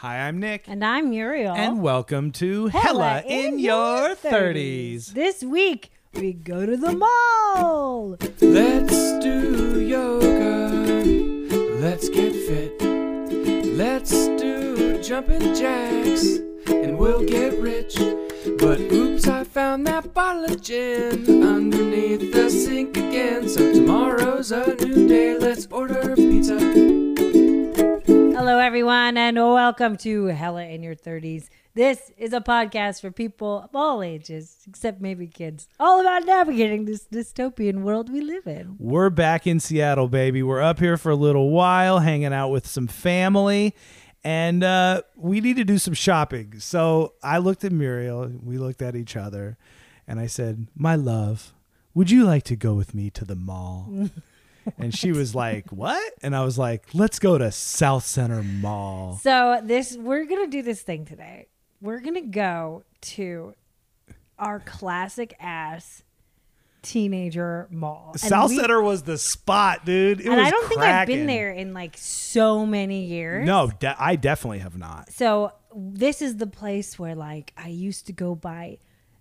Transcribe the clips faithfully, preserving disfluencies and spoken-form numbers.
Hi, I'm Nick. And I'm Muriel. And welcome to Hella, Hella in, in Your thirties. This week, we go to the mall. Let's do yoga. Let's get fit. Let's do jumping jacks. And we'll get rich. But oops, I found that bottle of gin underneath the sink again. So tomorrow's a new day. Let's order pizza. Hello, everyone, and welcome to Hella in Your thirties. This is a podcast for people of all ages, except maybe kids, all about navigating this dystopian world we live in. We're back in Seattle, baby. We're up here for a little while, hanging out with some family, and uh, we need to do some shopping. So I looked at Muriel, we looked at each other, and I said, my love, would you like to go with me to the mall? And she was like, what? And I was like, let's go to South Center Mall. So this, we're going to do this thing today. We're going to go to our classic ass teenager mall. South we, Center was the spot, dude. It and was I don't cracking. think I've been there in like so many years. No, de- I definitely have not. So this is the place where like I used to go buy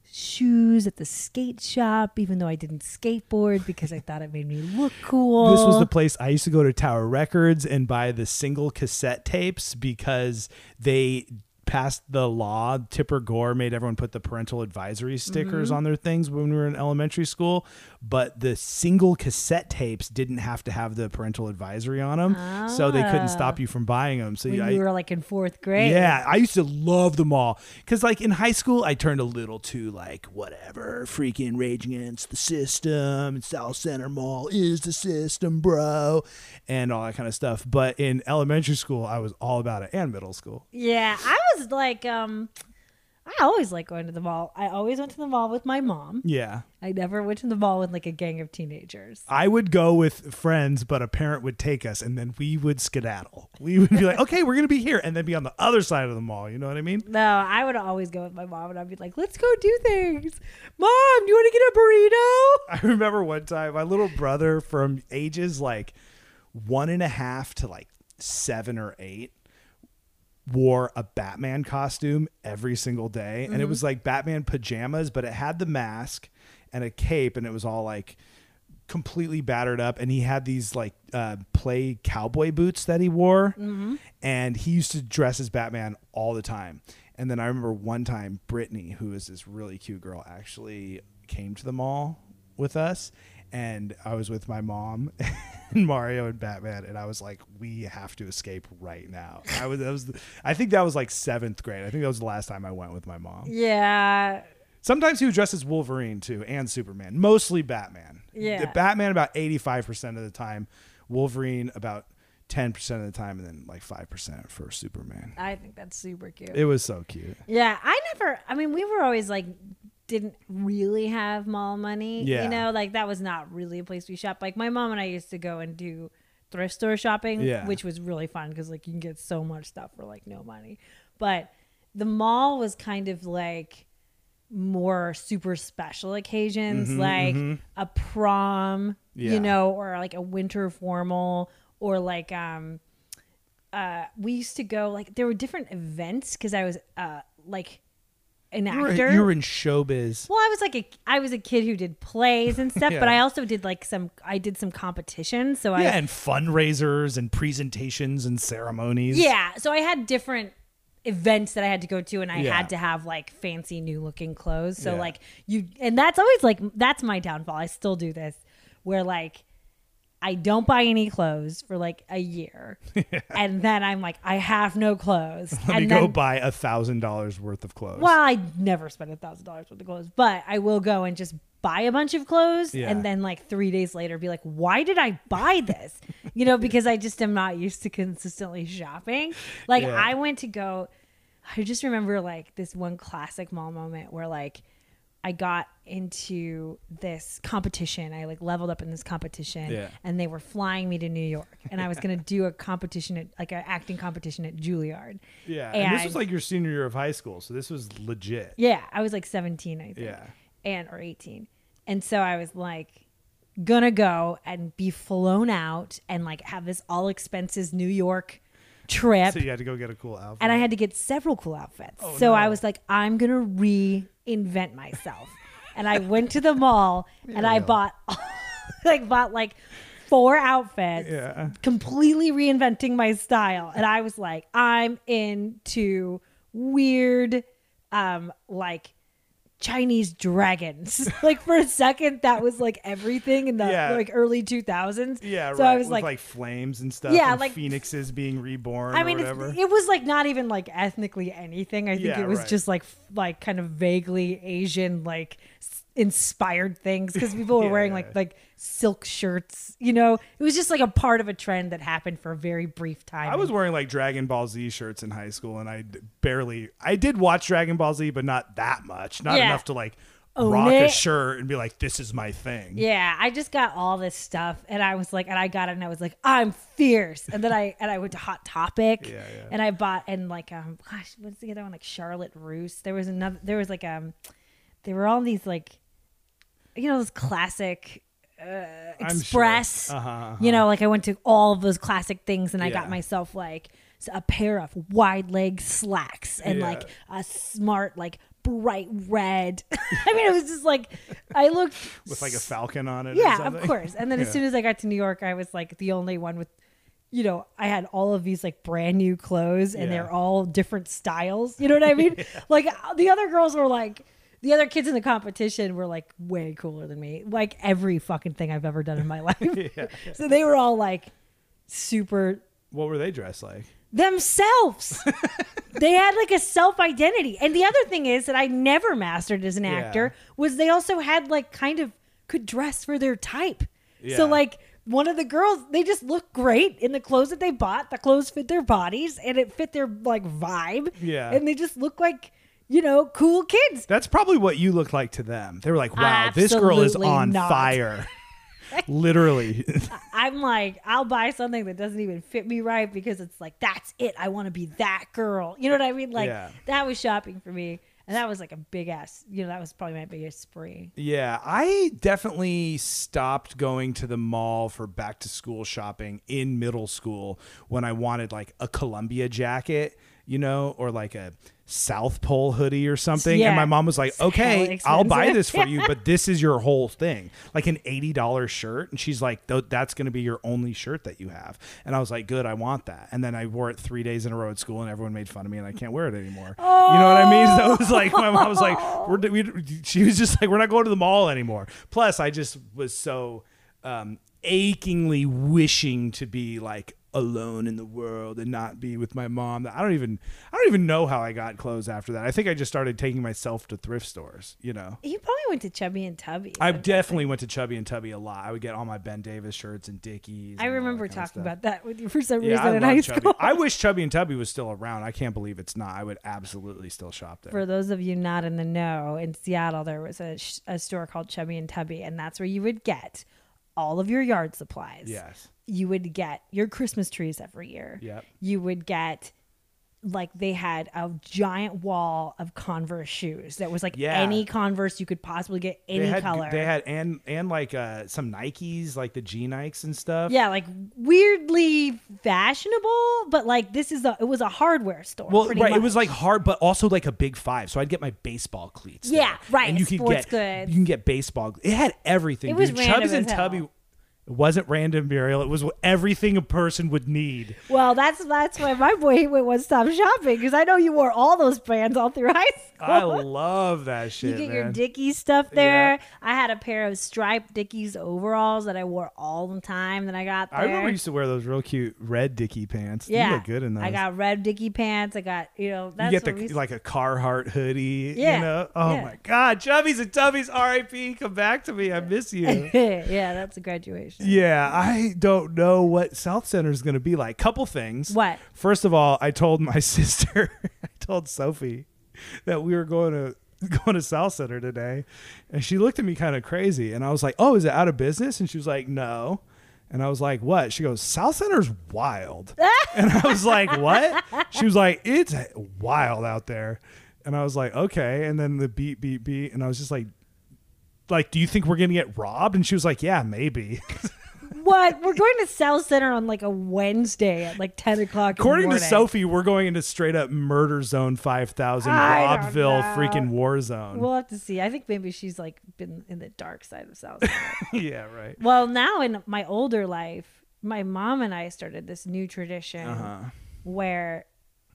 shoes at the skate shop, even though I didn't skateboard because I thought it made me look cool. This was the place I used to go to Tower Records and buy the single cassette tapes because they passed the law. Tipper Gore made everyone put the parental advisory stickers mm-hmm. on their things when we were in elementary school, but the single cassette tapes didn't have to have the parental advisory on them, ah. so they couldn't stop you from buying them. So when I, you were like in fourth grade. Yeah, I used to love the mall because like in high school I turned a little too like whatever, freaking Rage Against the System, and South Center Mall is the system, bro, and all that kind of stuff. But in elementary school I was all about it, and middle school. Yeah, I was like, um, I always like going to the mall. I always went to the mall with my mom. Yeah. I never went to the mall with like a gang of teenagers. I would go with friends, but a parent would take us and then we would skedaddle. We would be like, okay, we're going to be here. And then be on the other side of the mall. You know what I mean? No, I would always go with my mom and I'd be like, let's go do things. Mom, do you want to get a burrito? I remember one time my little brother from ages like one and a half to like seven or eight wore a Batman costume every single day. Mm-hmm. And it was like Batman pajamas, but it had the mask and a cape and it was all like completely battered up. And he had these like uh, play cowboy boots that he wore. Mm-hmm. And he used to dress as Batman all the time. And then I remember one time Brittany, who is this really cute girl, actually came to the mall with us. And I was with my mom and Mario and Batman, and I was like, "We have to escape right now." I was, that was, the, I think that was like seventh grade. I think that was the last time I went with my mom. Yeah. Sometimes he would dress as Wolverine too, and Superman. Mostly Batman. Yeah. The Batman about eighty-five percent of the time, Wolverine about ten percent of the time, and then like five percent for Superman. I think that's super cute. It was so cute. Yeah, I never. I mean, we were always like. Didn't really have mall money, yeah. you know, like that was not really a place we shop. Like my mom and I used to go and do thrift store shopping, yeah. which was really fun because like you can get so much stuff for like no money. But the mall was kind of like more super special occasions, mm-hmm, like mm-hmm. a prom, yeah. you know, or like a winter formal, or like um, uh, we used to go like there were different events because I was uh like. An you actor. Were, you were in showbiz. Well, I was like a I was a kid who did plays and stuff, yeah. but I also did like some I did some competitions. So yeah, I and fundraisers and presentations and ceremonies. Yeah, so I had different events that I had to go to, and I yeah. had to have like fancy new looking clothes. So yeah. like you, and that's always like that's my downfall. I still do this, where like. I don't buy any clothes for like a year. Yeah. And then I'm like, I have no clothes. Let and me then, go buy a thousand dollars worth of clothes. Well, I never spend a thousand dollars worth of clothes, but I will go and just buy a bunch of clothes. Yeah. And then like three days later be like, why did I buy this? You know, because I just am not used to consistently shopping. Like yeah. I went to go, I just remember like this one classic mall moment where like, I got into this competition. I like leveled up in this competition yeah. and they were flying me to New York and I was going to do a competition at like an acting competition at Juilliard. Yeah. And, and this was like your senior year of high school. So this was legit. Yeah. I was like seventeen, I think. Yeah. And, or eighteen. And so I was like, gonna go and be flown out and like have this all expenses New York trip. So you had to go get a cool outfit. And I had to get several cool outfits. Oh, so no. I was like, I'm going to reinvent myself. And I went to the mall and I Yeah. bought like bought like four outfits, Yeah. completely reinventing my style. And I was like, I'm into weird um like Chinese dragons. Like for a second that was like everything in the Yeah. like early two thousands. Yeah, so right. I was With, like, like flames and stuff. Yeah, and like- phoenixes being reborn. I or mean, whatever. it's, it was like not even like ethnically anything. I think Yeah, it was right. just like f- like kind of vaguely Asian, like s- inspired things because people were Yeah, wearing yeah. like like silk shirts. You know, it was just like a part of a trend that happened for a very brief time. I was wearing like Dragon Ball Z shirts in high school, and I d- barely. I did watch Dragon Ball Z, but not that much. Not Yeah. enough to like Own rock a it. shirt and be like, "This is my thing." Yeah, I just got all this stuff, and I was like, and I got it, and I was like, I'm fierce. And then I and I went to Hot Topic, Yeah, yeah. and I bought and like um, gosh, what's the other one? Like Charlotte Russe. There was another. There was like um, they were all these like, you know, those classic uh, I'm Express. sure. Uh-huh, uh-huh. You know, like I went to all of those classic things, and I Yeah. got myself like s- a pair of wide leg slacks and Yeah. like a smart like bright red. I mean, it was just like I looked With like a falcon on it. or yeah, something. of course. And then as Yeah. soon as I got to New York, I was like the only one with, you know, I had all of these like brand new clothes and Yeah. they're all different styles. You know what I mean? Like the other girls were like, the other kids in the competition were like way cooler than me. Like every fucking thing I've ever done in my life. Yeah. So they were all like super What were they dressed like? themselves. They had like a self identity. And the other thing is that I never mastered as an Yeah. actor was they also had like kind of could dress for their type. So Yeah. like one of the girls, they just look great in the clothes that they bought. The clothes fit their bodies and it fit their like vibe. Yeah. And they just look like, you know, cool kids. That's probably what you look like to them. They were like, "Wow, this girl is Absolutely on not. fire." Literally. I'm like, I'll buy something that doesn't even fit me right because it's like, that's it. I want to be that girl. You know what I mean? Like Yeah. that was shopping for me. And that was like a big ass, you know, that was probably my biggest spree. Yeah, I definitely stopped going to the mall for back to school shopping in middle school when I wanted like a Columbia jacket, you know, or like a South Pole hoodie or something. Yeah. And my mom was like, It's hella okay, I'll buy expensive. this for you, but this is your whole thing. Like an eighty dollars shirt. And she's like, "Th- that's going to be your only shirt that you have. And I was like, good, I want that. And then I wore it three days in a row at school and everyone made fun of me and I can't wear it anymore. You know what I mean? So it was like, my mom was like, we're, we, she was just like, we're not going to the mall anymore. Plus, I just was so um, achingly wishing to be like alone in the world and not be with my mom. I don't even, I don't even know how I got clothes after that. I think I just started taking myself to thrift stores, you know. You probably went to Chubby and Tubby. I definitely went to Chubby and Tubby a lot. I would get all my Ben Davis shirts and Dickies. I and all remember that kind of talking stuff. about that with you for some Yeah, reason I in love high Chubby. school. I wish Chubby and Tubby was still around. I can't believe it's not. I would absolutely still shop there. For those of you not in the know, in Seattle, there was a, sh- a store called Chubby and Tubby, and that's where you would get all of your yard supplies. Yes. You would get your Christmas trees every year. Yep. You would get, like, they had a giant wall of Converse shoes that was like Yeah. any Converse you could possibly get, any they had, color. They had and and like uh, some Nikes, like the G Nikes and stuff. yeah, like weirdly fashionable, but like this is a it was a hardware store. Well, pretty right. It much. was like hard, but also like a big five. So I'd get my baseball cleats. Yeah, there. right, And you could sports get goods. you can get baseball. It had everything. It was dude. random Chubbs and as hell. Tubby. It wasn't random, Muriel. It was everything a person would need. Well, that's that's why my boy went one stop shopping because I know you wore all those brands all through high school. I love that shit. You get man. your Dickies stuff there. Yeah. I had a pair of striped Dickies overalls that I wore all the time that I got there. I remember I used to wear those real cute red Dickie pants. yeah, You look good in those. I got red Dickie pants. I got you know you that's get what the we- like a Carhartt hoodie. Yeah, You know? Oh yeah. my God. Chubbies and Tubbies, R I P. Come back to me. I miss you. yeah, that's a graduation. Yeah, I don't know what South Center is going to be like. Couple things. What? First of all, I told my sister, I told Sophie that we were going to going to South Center today, and she looked at me kind of crazy, and I was like, "Oh, is it out of business?" And she was like, "No." And I was like, "What?" She goes, "South Center's wild." And I was like, "What?" She was like, "It's wild out there." And I was like, "Okay." And then the beat, beat, beat, and I was just like, "Like, do you think we're gonna get robbed?" And she was like, "Yeah, maybe." What? We're going to South Center on like a Wednesday at like ten o'clock. According in the to morning. Sophie, we're going into straight up murder zone five thousand, I don't Robbville know. freaking war zone. We'll have to see. I think maybe she's like been in the dark side of South Center. Yeah, right. Well, now in my older life, my mom and I started this new tradition Uh-huh. where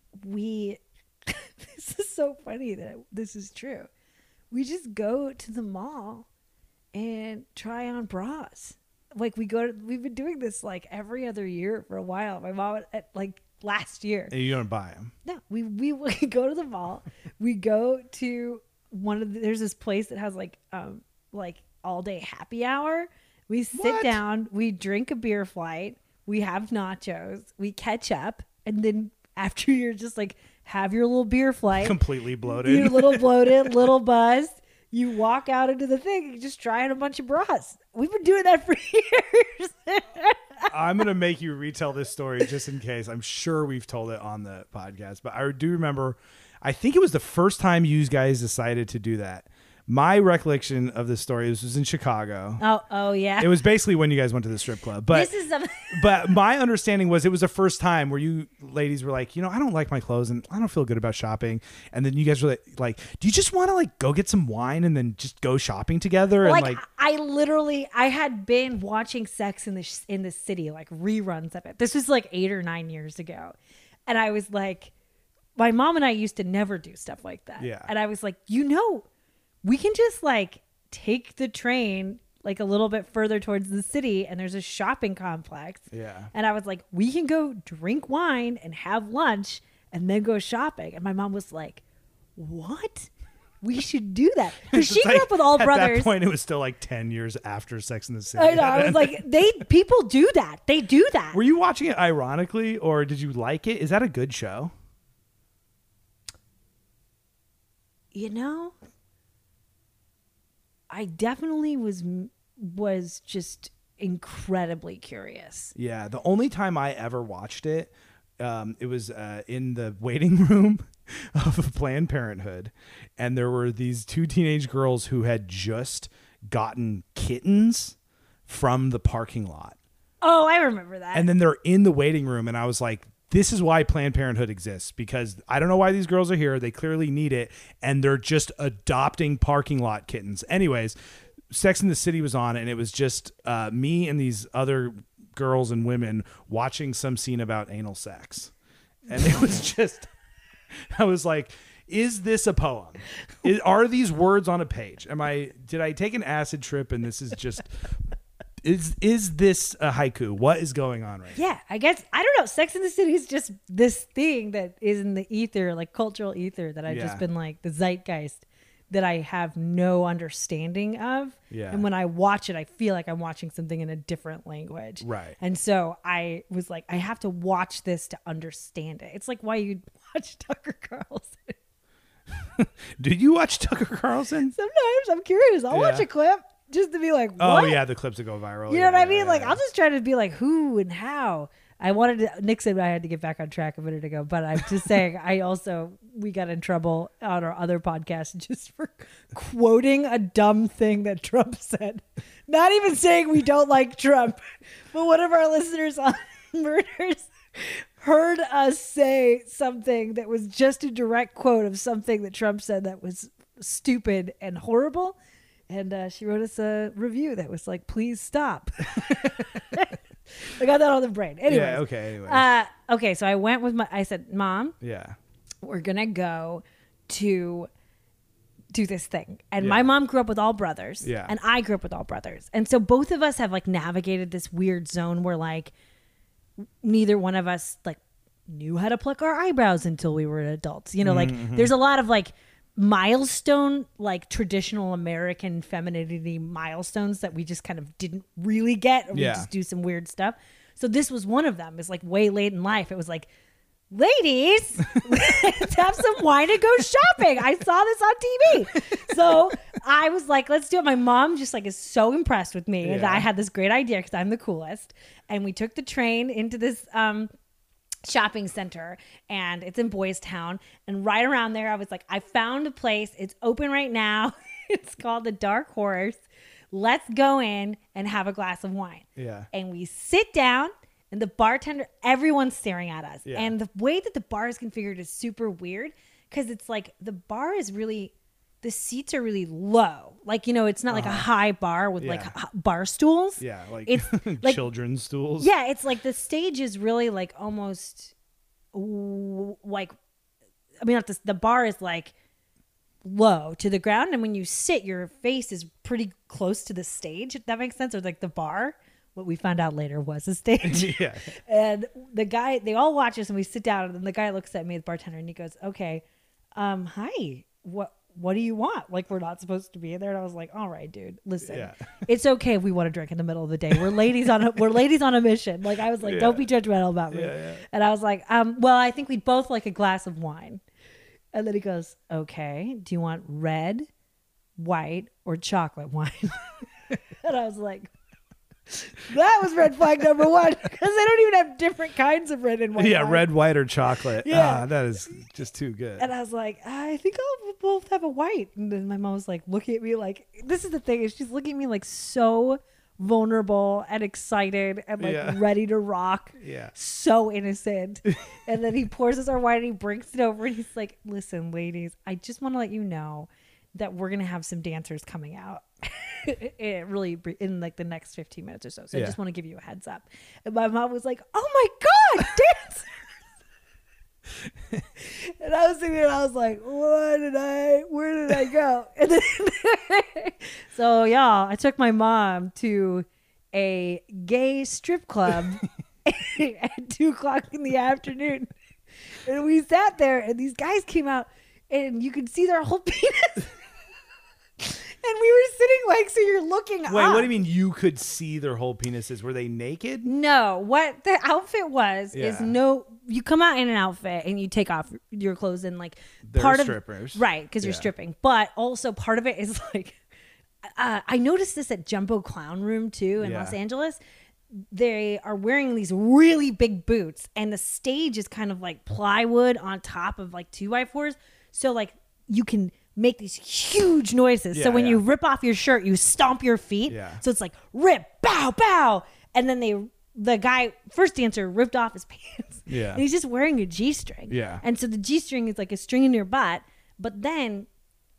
we. This is so funny that this is true. We just go to the mall and try on bras. Like we go to, we've been doing this like every other year for a while. My mom at like last year. And you don't buy them. No, we, we we go to the mall. We go to one of the, there's this place that has like um like all day happy hour. We sit What? down, we drink a beer flight, we have nachos, we catch up, and then after you're just like have your little beer flight, Completely bloated. you're a little bloated, little buzzed. You walk out into the thing, you just try on a bunch of bras. We've been doing that for years. I'm going to make you retell this story just in case. I'm sure we've told it on the podcast, but I do remember, I think it was the first time you guys decided to do that. My recollection of this story this was in Chicago. Oh, oh yeah. It was basically when you guys went to the strip club. But this is something. but my understanding was it was the first time where you ladies were like, you know, I don't like my clothes and I don't feel good about shopping. And then you guys were like, like do you just want to like go get some wine and then just go shopping together? Like, and like, I literally, I had been watching Sex in the in the City, like reruns of it. This was like eight or nine years ago, and I was like, my mom and I used to never do stuff like that. Yeah. And I was like, you know, we can just like take the train like a little bit further towards the city, and there's a shopping complex. Yeah. And I was like, we can go drink wine and have lunch and then go shopping. And my mom was like, what? We should do that. Because she It's grew like, up with all at brothers. that point, it was still like ten years after Sex in the City. I know. I was like, they people do that. They do that. Were you watching it ironically, or did you like it? Is that a good show? You know, I definitely was was just incredibly curious. Yeah, the only time I ever watched it, um, it was uh, in the waiting room of Planned Parenthood, and there were these two teenage girls who had just gotten kittens from the parking lot. Oh, I remember that. And then they're in the waiting room, and I was like, this is why Planned Parenthood exists, because I don't know why these girls are here. They clearly need it, and they're just adopting parking lot kittens. Anyways, Sex in the City was on, and it was just uh, me and these other girls and women watching some scene about anal sex. And it was just, I was like, is this a poem? Is, are these words on a page? Am I, did I take an acid trip and this is just... Is is this a haiku? What is going on right now? Yeah, I guess I don't know. Sex in the City is just this thing that is in the ether, like cultural ether, that I've Yeah. just been like the zeitgeist that I have no understanding of. Yeah. And when I watch it, I feel like I'm watching something in a different language. Right. And so I was like, I have to watch this to understand it. It's like why you watch Tucker Carlson. Did you watch Tucker Carlson? Sometimes I'm curious. I'll watch Yeah. a clip just to be like, what? Oh yeah, the clips that go viral. You know Yeah, what I yeah, mean? yeah, Like, yeah. I'll just try to be like, who and how. I wanted to, Nick said I had to get back on track a minute ago, but I'm just saying, I also, we got in trouble on our other podcast just for quoting a dumb thing that Trump said. Not even saying we don't like Trump, but one of our listeners on Murders heard us say something that was just a direct quote of something that Trump said that was stupid and horrible. And uh, she wrote us a review that was like, please stop. I got that on the brain. Anyway. Yeah, okay, anyways. Uh, okay, so I went with my, I said, Mom, Yeah. we're going to go to do this thing. And Yeah. my mom grew up with all brothers. Yeah. And I grew up with all brothers. And so both of us have like navigated this weird zone where like neither one of us like knew how to pluck our eyebrows until we were adults. You know, like Mm-hmm. there's a lot of like milestone, like traditional American femininity milestones that we just kind of didn't really get. Or we Yeah. just do some weird stuff. So this was one of them. It's like way late in life. It was like, ladies, let's have some wine and go shopping. I saw this on T V. So I was like, let's do it. My mom just like is so impressed with me. And Yeah. I had this great idea because I'm the coolest. And we took the train into this um, shopping center, and it's in Boys Town. And right around there, I was like, I found a place. It's open right now. It's called the Dark Horse. let's go in and have a glass of wine. Yeah. And we sit down and the bartender, everyone's staring at us. Yeah. And the way that the bar is configured is super weird because it's like the bar is really, the seats are really low. Like, you know, it's not uh-huh. like a high bar with yeah. like bar stools. Yeah. Like, it's like children's stools. Yeah. It's like the stage is really like almost like, I mean, not this, the bar is like low to the ground. And when you sit, your face is pretty close to the stage, if that makes sense. Or like the bar, what we found out later was a stage. Yeah. And the guy, they all watch us and we sit down and then the guy looks at me, the bartender, and he goes, okay, um, hi, what, what do you want? Like, we're not supposed to be in there. And I was like, all right, dude, listen, yeah. it's okay if we want to drink in the middle of the day. We're ladies on a, we're ladies on a mission. Like, I was like, yeah. don't be judgmental about me. Yeah, yeah. And I was like, um, well, I think we'd both like a glass of wine. And then he goes, okay, do you want red, white, or chocolate wine? And I was like, that was red flag number one, because they don't even have different kinds of red and white. Yeah, wine. red, white, or chocolate. Yeah. Ah, that is just too good. And I was like, I think I'll both have a white. And then my mom was like, looking at me like, this is the thing, is she's looking at me like so vulnerable and excited and like yeah. ready to rock. Yeah. So innocent. And then he pours us our wine and he brings it over and he's like, listen, ladies, I just want to let you know that we're going to have some dancers coming out. It really in like the next fifteen minutes or so. So yeah. I just want to give you a heads up. And my mom was like, oh my God, dancers. And I was sitting there and I was like, what did I, where did I go? And then so y'all, I took my mom to a gay strip club at two o'clock in the afternoon. And we sat there and these guys came out and you could see their whole penis. And we were sitting like, so you're looking Wait, up. what do you mean you could see their whole penises? Were they naked? No, what the outfit was yeah. is no, you come out in an outfit and you take off your clothes and like They're part strippers. of right because yeah. you're stripping, but also part of it is like uh, I noticed this at Jumbo Clown Room too in yeah. Los Angeles. They are wearing these really big boots and the stage is kind of like plywood on top of like two by fours, so like you can make these huge noises. Yeah, so when yeah. you rip off your shirt, you stomp your feet. Yeah. So it's like rip, bow, bow. And then they, the guy, first dancer ripped off his pants. Yeah. And he's just wearing a G-string. Yeah. And so the G-string is like a string in your butt, but then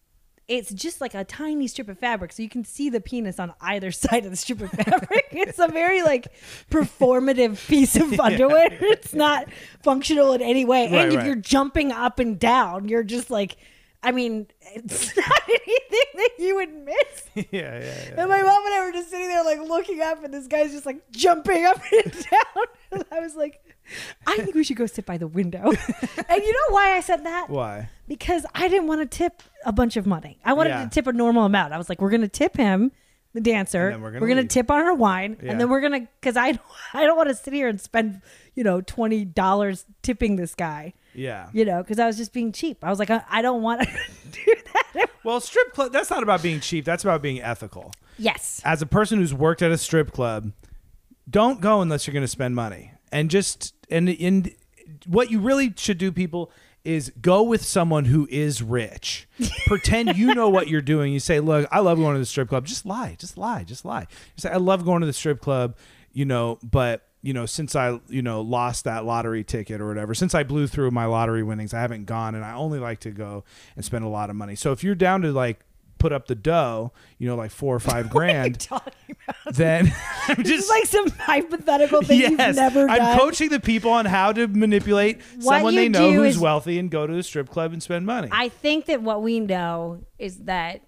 it's just like a tiny strip of fabric. So you can see the penis on either side of the strip of fabric. It's a very like performative piece of underwear. Yeah. It's not functional in any way. Right, and if right. you're jumping up and down, you're just like, I mean, it's not anything that you would miss. yeah, yeah, yeah. And my mom and I were just sitting there like looking up and this guy's just like jumping up and down. And I was like, I think we should go sit by the window. And you know why I said that? Why? Because I didn't want to tip a bunch of money. I wanted Yeah. to tip a normal amount. I was like, we're going to tip him, the dancer. And then we're gonna we're going to leave. tip on our wine. Yeah. And then we're going to, because I, I don't want to sit here and spend, you know, twenty dollars tipping this guy. Yeah. You know, because I was just being cheap. I was like, I, I don't want to do that. Well, strip club, that's not about being cheap. That's about being ethical. Yes. As a person who's worked at a strip club, don't go unless you're going to spend money. And just, and, and what you really should do, people, is go with someone who is rich. Pretend you know what you're doing. You say, look, I love going to the strip club. Just lie. Just lie. Just lie. You say, I love going to the strip club, you know, but you know, since I, you know, lost that lottery ticket or whatever, since I blew through my lottery winnings, I haven't gone, and I only like to go and spend a lot of money. So if you're down to like put up the dough, you know, like four or five grand, what are you talking about? then I'm This just is like some hypothetical thing yes, you've never done. I'm coaching the people on how to manipulate What someone you they know do who's is- wealthy and go to the strip club and spend money. I think that what we know is that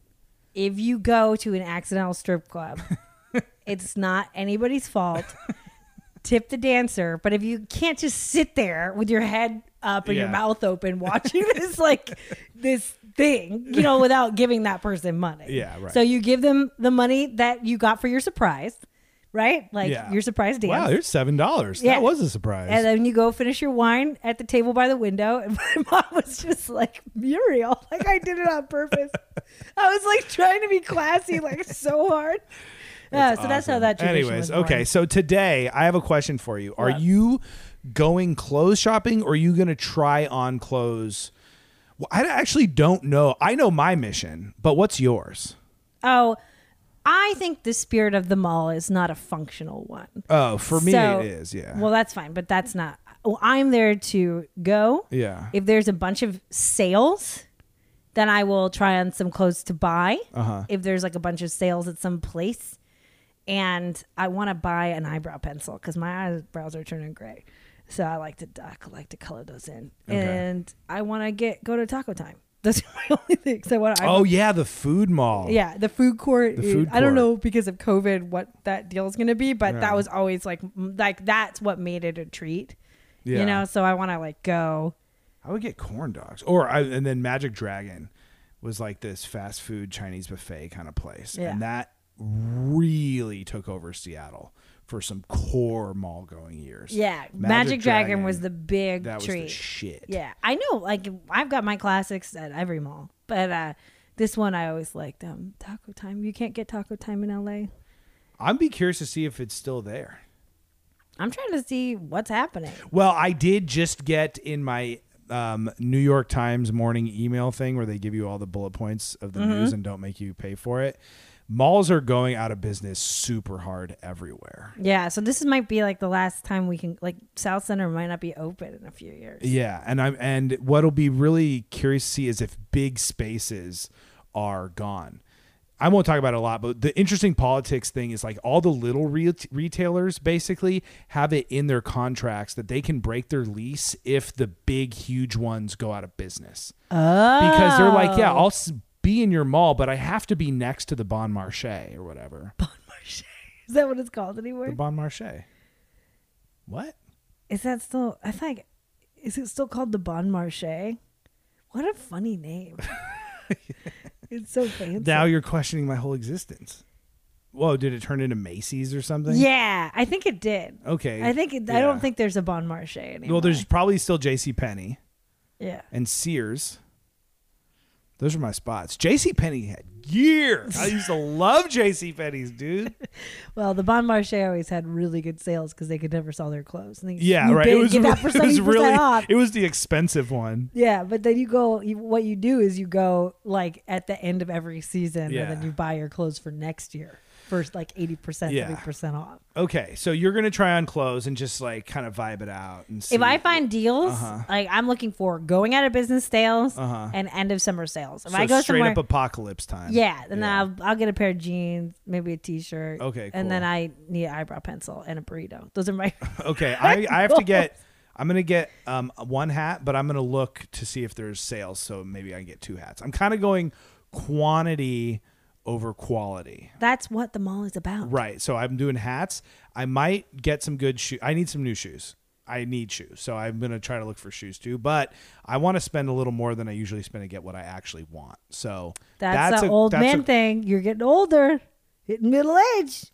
if you go to an accidental strip club, it's not anybody's fault. Tip the dancer, but if you can't just sit there with your head up and Yeah. your mouth open watching this like this thing, you know, without giving that person money. Yeah, right. So you give them the money that you got for your surprise, right? Like Yeah. your surprise dance. Wow, here's seven dollars. Yeah. That was a surprise. And then you go finish your wine at the table by the window. And my mom was just like, Muriel, like I did it on purpose. I was like trying to be classy, like so hard. Yeah, so that's how awesome. that tradition Anyways, was born. okay. So today I have a question for you. Are What? you going clothes shopping, or are you going to try on clothes? Well, I actually don't know. I know my mission, but what's yours? Oh, I think the spirit of the mall is not a functional one. Oh, for me So- it is. Yeah. Well, that's fine, but that's not. Well, I'm there to go. yeah. If there's a bunch of sales, then I will try on some clothes to buy. Uh-huh. If there's like a bunch of sales at some place, and I want to buy an eyebrow pencil because my eyebrows are turning gray, so I like to I like to color those in, Okay. and I want to get go to Taco Time. That's my only thing. So what? Oh yeah, the food mall. Yeah, the food court. The food I don't court. know because of COVID what that deal is going to be, but Yeah. that was always like m- like that's what made it a treat. Yeah. You know, so I want to like go. I would get corn dogs, or I, and then Magic Dragon was like this fast food Chinese buffet kind of place, Yeah. and that really took over Seattle for some core mall going years. Yeah, Magic, Dragon, was the big that was treat. the shit. Yeah, I know. Like I've got my classics at every mall, but uh, this one I always liked. Um, Taco Time. You can't get Taco Time in L A. I'd be curious to see if it's still there. I'm trying to see what's happening. Well, I did just get in my um, New York Times morning email thing where they give you all the bullet points of the Mm-hmm. news and don't make you pay for it. Malls are going out of business super hard everywhere. Yeah, so this might be like the last time we can like South Center might not be open in a few years. Yeah, and I'm and what'll be really curious to see is if big spaces are gone. I won't talk about it a lot, but the interesting politics thing is like all the little re- retailers basically have it in their contracts that they can break their lease if the big, huge ones go out of business. Oh, Because they're like, yeah, I'll s- be in your mall, but I have to be next to the Bon Marché or whatever. Bon Marché. Is that what it's called anymore? The Bon Marché. What? Is that still? I think. Is it still called the Bon Marché? What a funny name. It's so fancy. Now you're questioning my whole existence. Whoa, did it turn into Macy's or something? Yeah, I think it did. Okay. I think it, I Yeah. don't think there's a Bon Marché anymore. Well, there's probably still JCPenney yeah. and Sears. Those are my spots. JCPenney had years. I used to love JCPenney's, dude. Well, the Bon Marché always had really good sales because they could never sell their clothes. And they Yeah, swoop right. in, It was, get that it for was seventy percent really, off. it was the expensive one. Yeah, but then you go. You, what you do is you go like at the end of every season, Yeah. and then you buy your clothes for next year for like eighty percent, Yeah. seventy percent off. Okay, so you're gonna try on clothes and just like kind of vibe it out and see. If I find deals, Uh-huh. like I'm looking for going out of business sales Uh-huh. and end of summer sales. If so I go straight somewhere, up apocalypse time. yeah, then Yeah. I'll I'll get a pair of jeans, maybe a t-shirt. Okay, and then cool. I need an eyebrow pencil and a burrito. Those are my. Okay, I, I have to get. I'm gonna get um one hat, but I'm gonna look to see if there's sales. So maybe I can get two hats. I'm kind of going quantity over quality. That's what the mall is about. Right. So I'm doing hats. I might get some good shoes. I need some new shoes. I need shoes. So I'm going to try to look for shoes too. But I want to spend a little more than I usually spend to get what I actually want. So That's, that's an a- old that's man a- thing. You're getting older, hitting middle age.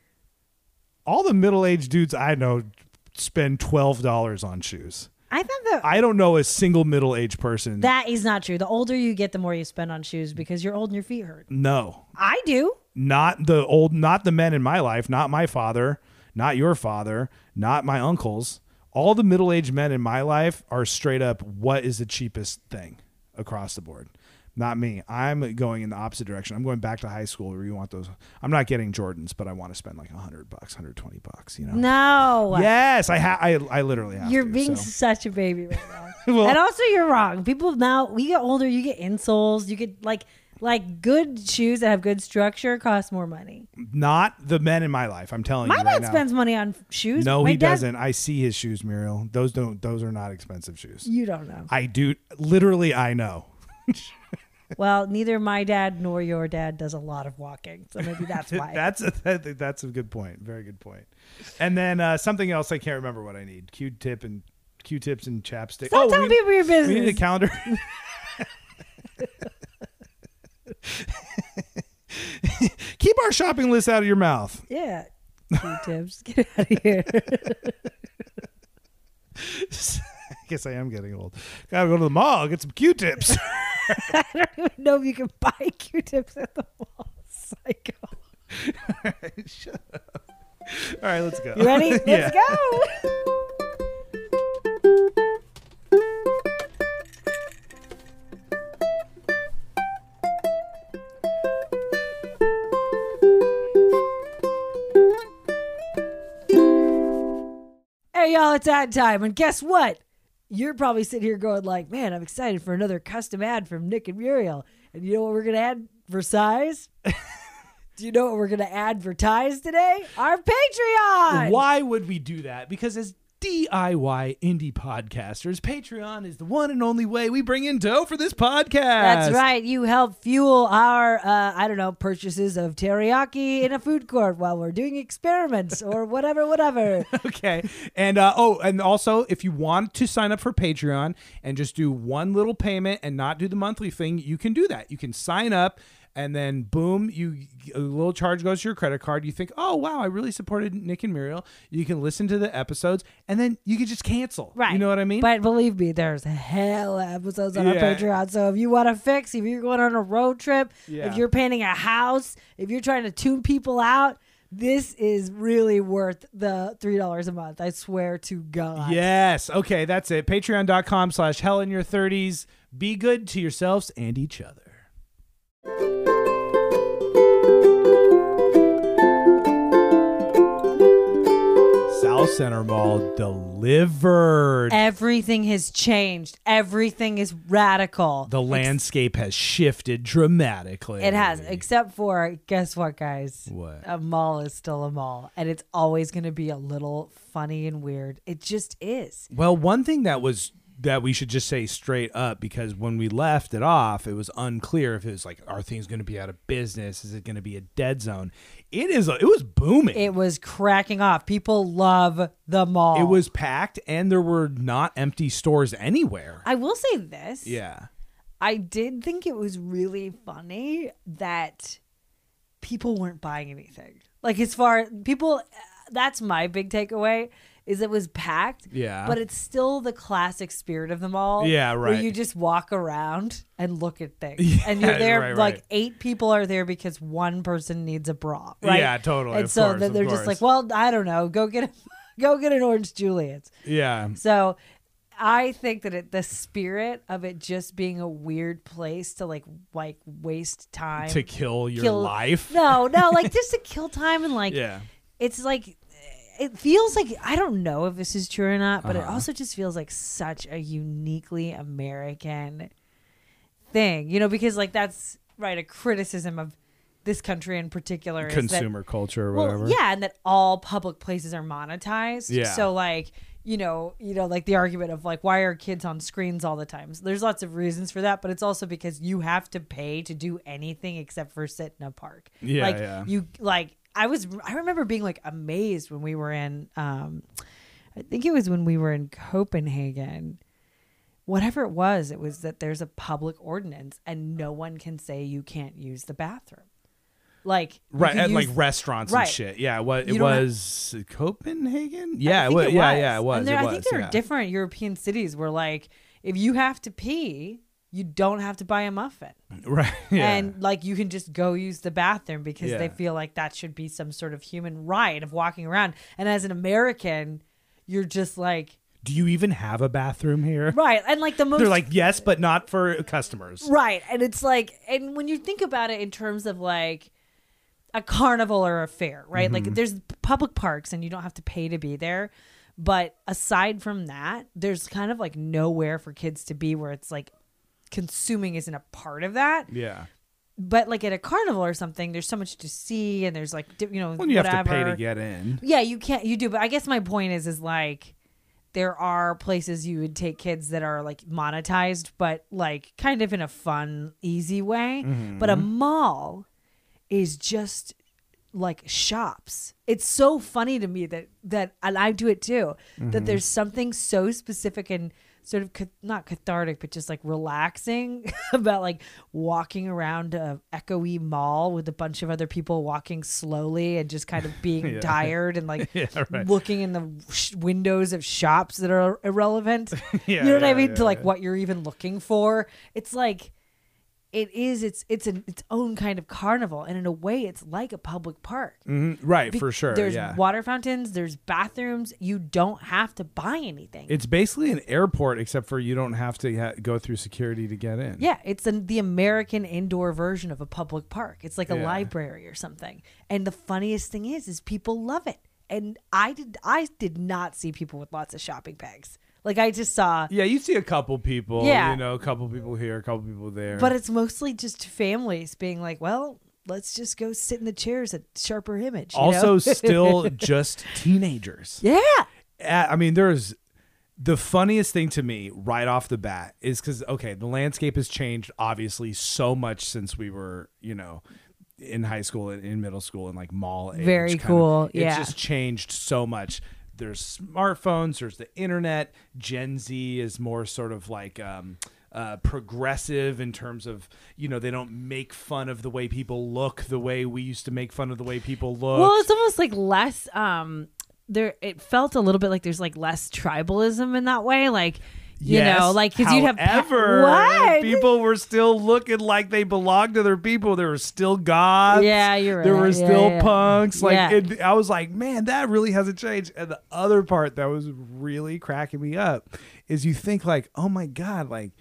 all the middle-aged dudes I know spend twelve dollars on shoes. I thought that I don't know a single middle-aged person. that is not true. The older you get, the more you spend on shoes because you're old and your feet hurt. no. I do. Not the old, not the men in my life, not my father, not your father, not my uncles. All the middle-aged men in my life are straight up, what is the cheapest thing across the board? Not me. I'm going in the opposite direction. I'm going back to high school where you want those. I'm not getting Jordans, but I want to spend like a hundred bucks, hundred twenty bucks. You know? No. Yes, I ha- I I literally have. You're to, being so. such a baby right now. Well- and also you're wrong. People now, we get older, you get insoles, you get like like good shoes that have good structure cost more money. Not the men in my life. I'm telling My you right dad now. spends money on shoes. no, My he dad- doesn't. I see his shoes, Muriel. Those don't. Those are not expensive shoes. You don't know. I do. Literally, I know. Well, neither my dad nor your dad does a lot of walking, so maybe that's why. That's a, that, that's a good point. Very good point. And then uh, something else I can't remember what I need. Q-tip and Q-tips and chapstick. Stop we, telling people your business. we need a calendar. Keep our shopping list out of your mouth. Yeah. Q-tips. Get out of here. I guess I am getting old. Gotta go to the mall, get some Q-tips. I don't even know if you can buy Q-tips at the mall. Psycho. Shut up. All right, let's go. You ready? Let's Yeah. go. right, y'all, it's ad time. And guess what? You're probably sitting here going like, man, I'm excited for another custom ad from Nick and Muriel. And you know what we're going to advertise? Do you know what we're going to advertise today? Our Patreon. Why would we do that? Because as D I Y indie podcasters, Patreon is the one and only way we bring in dough for this podcast. That's right. You help fuel our, uh, I don't know, purchases of teriyaki in a food court while we're doing experiments or whatever, whatever. Okay. And, uh, oh, and also, if you want to sign up for Patreon and just do one little payment and not do the monthly thing, you can do that. You can sign up. And then, boom, you a little charge goes to your credit card. You think, oh, wow, I really supported Nick and Muriel. You can listen to the episodes, and then you can just cancel. Right. You know what I mean? But believe me, there's hell episodes on Yeah. our Patreon. So if you want to fix, if you're going on a road trip, Yeah. if you're painting a house, if you're trying to tune people out, this is really worth the three dollars a month. I swear to God. Yes. Okay, that's it. Patreon.com slash hell in your thirties. Be good to yourselves and each other. South Center Mall delivered. Everything has changed. Everything is radical. The landscape has shifted dramatically. It has, except for, guess what, guys? What? A mall is still a mall, and it's always going to be a little funny and weird. It just is. Well, one thing that was that we should just say straight up, because when we left it off, it was unclear if it was like, are things going to be out of business? Is it going to be a dead zone? It is. It was booming. It was cracking off. People love the mall. It was packed, and there were not empty stores anywhere. I will say this. Yeah. I did think it was really funny that people weren't buying anything. Like, as far people, that's my big takeaway. Is it was packed, Yeah. but it's still the classic spirit of the mall. Yeah, right. Where you just walk around and look at things, Yeah, and you're there. right, like right. eight people are there because one person needs a bra, right? Yeah, totally. And of so course, then of they're just course. like, well, I don't know, go get a, go get an Orange Juliet's. Yeah. So I think that it, the spirit of it just being a weird place to like like waste time To kill your Kill- life. No, no, like just to kill time and like Yeah. it's like it feels like I don't know if this is true or not, but it Uh-huh. also just feels like such a uniquely American thing, you know, because like that's right a criticism of this country in particular is that- Consumer culture or whatever. well, yeah, and that all public places are monetized. Yeah. So like, you know, you know, like the argument of like, why are kids on screens all the time? So there's lots of reasons for that, but it's also because you have to pay to do anything except for sit in a park. Yeah, like yeah. you like I was I remember being like amazed when we were in um I think it was when we were in Copenhagen. Whatever it was, it was that there's a public ordinance and no one can say you can't use the bathroom. Like you Right, can at use- like restaurants right. and shit. Yeah, what You it don't have- was Copenhagen? I Yeah, it think was, it yeah, was. yeah, it was. And there, it I was, think there yeah. are different European cities where, like, if you have to pee, you don't have to buy a muffin, Right. Yeah. and like you can just go use the bathroom because Yeah. they feel like that should be some sort of human right of walking around. And as an American, you're just like, do you even have a bathroom here? right, and like the most They're like, yes, but not for customers. right, and it's like, and when you think about it in terms of like a carnival or a fair, right? Mm-hmm. Like there's public parks and you don't have to pay to be there. But aside from that, there's kind of like nowhere for kids to be where it's like consuming isn't a part of that. Yeah. But like at a carnival or something, there's so much to see and there's like, di- you know, Well, you whatever. have to pay to get in. Yeah, you can't, you do. But I guess my point is, is like, there are places you would take kids that are like monetized, but like kind of in a fun, easy way. Mm-hmm. But a mall is just like shops. It's so funny to me that that and I do it too. Mm-hmm. That there's something so specific and sort of ca- not cathartic, but just like relaxing about like walking around a echoey mall with a bunch of other people walking slowly and just kind of being Yeah. tired and like Yeah, right. looking in the sh- windows of shops that are irrelevant. Yeah, you know what I yeah, mean? yeah, to like yeah. what you're even looking for. It's like it is. It's it's an its own kind of carnival, and in a way, it's like a public park. Mhm. Right, Be- for sure. There's yeah. water fountains. There's bathrooms. You don't have to buy anything. It's basically an airport, except for you don't have to ha- go through security to get in. yeah, it's an, the American indoor version of a public park. It's like a Yeah. library or something. And the funniest thing is, is people love it. and I did I did not see people with lots of shopping bags. Like I just saw. Yeah, you see a couple people. Yeah. You know, a couple people here, a couple people there. But it's mostly just families being like, well, let's just go sit in the chairs at Sharper Image. You also know? still just teenagers. Yeah. I mean, there's the funniest thing to me right off the bat is because, okay, the landscape has changed obviously so much since we were, you know, in high school and in middle school and like mall age. Very kind cool. Of, it's yeah. just changed so much. There's smartphones, there's the internet. Gen Z is more sort of like um, uh, progressive in terms of, you know, they don't make fun of the way people look the way we used to make fun of the way people look. Well, it's almost like less. Um, there, it felt a little bit like there's like less tribalism in that way. Like, you yes. know, like because you'd have However, what people were still looking like they belonged to their people. There were still goths. Yeah, you're right. There were Yeah, still yeah. punks. Like Yeah. it, I was like, man, that really hasn't changed. And the other part that was really cracking me up is you think like, oh my god, like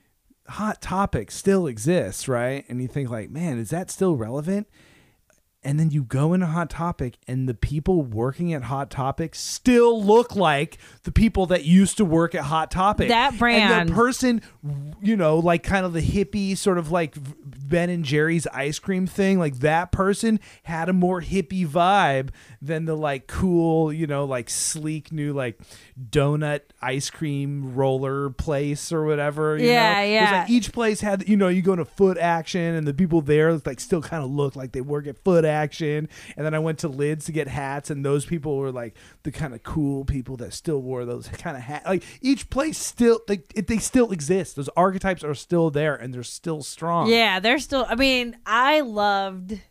Hot Topic still exists, right? And you think like, man, is that still relevant? And then you go into Hot Topic and the people working at Hot Topic still look like the people that used to work at Hot Topic. That brand. And the person, you know, like kind of the hippie sort of like Ben and Jerry's ice cream thing, like that person had a more hippie vibe than the like cool, you know, like sleek new like donut ice cream roller place or whatever. You Yeah, know? It was yeah. like each place had, you know, you go to Foot Action and the people there like still kind of look like they work at Foot Action. And then I went to Lids to get hats and those people were like the kind of cool people that still wore those kind of hats. Like each place still, they, they still exist. Those archetypes are still there and they're still strong. Yeah, they're still. I mean, I loved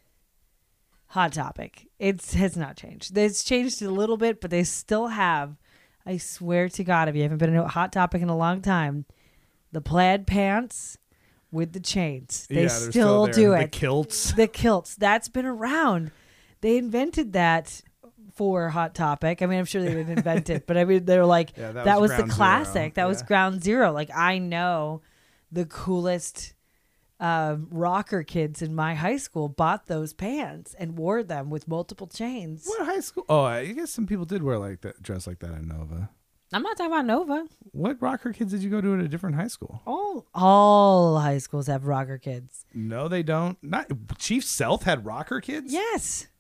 Hot Topic. It's has not changed. It's changed a little bit, but they still have. I swear to God, if you haven't been in a Hot Topic in a long time, the plaid pants with the chains. They Yeah, still, they're still there. do The it. kilts. The kilts. That's been around. They invented that for Hot Topic. I mean, I'm sure they didn't invent it, but I mean, they're like, Yeah, that, that was, was the ground classic. zero. That was Yeah. ground zero. Like, I know the coolest uh, rocker kids in my high school bought those pants and wore them with multiple chains. What high school? Oh, I guess some people did wear like that, dress like that at Nova. I'm not talking about Nova. What rocker kids did you go to at a different high school? All all high schools have rocker kids. No, they don't. Not Chief Sealth had rocker kids. Yes.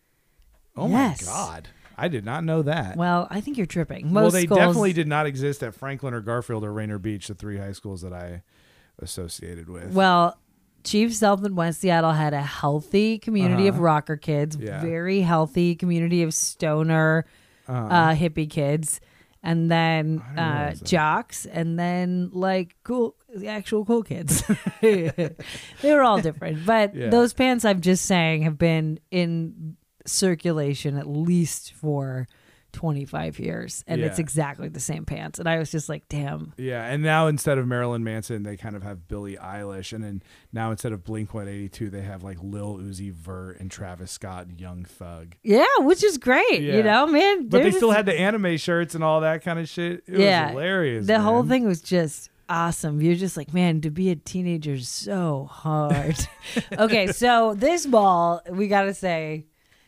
Oh Yes. my God, I did not know that. Well, I think you're tripping. Most well, they schools, definitely did not exist at Franklin or Garfield or Rainier Beach, the three high schools that I associated with. Well, Chief Sealth in West Seattle had a healthy community of Uh-huh. rocker kids, Yeah. very healthy community of stoner Uh-huh. uh, hippie kids, and then I didn't uh, realize that. jocks, and then like cool, the actual cool kids. They were all different, but Yeah. those pants, I'm just saying, have been in circulation at least for twenty-five years, and it's Yeah. exactly the same pants. And I was just like, damn. Yeah, and now instead of Marilyn Manson, they kind of have Billie Eilish, and then now instead of Blink one eighty-two, they have like Lil Uzi Vert and Travis Scott and Young Thug. Yeah, which is great, Yeah. you know, man. But they're they still just- had the anime shirts and all that kind of shit. It Yeah. was hilarious. The whole man. thing was just awesome. You're just like, man, to be a teenager is so hard. Okay, so this ball, we got to say,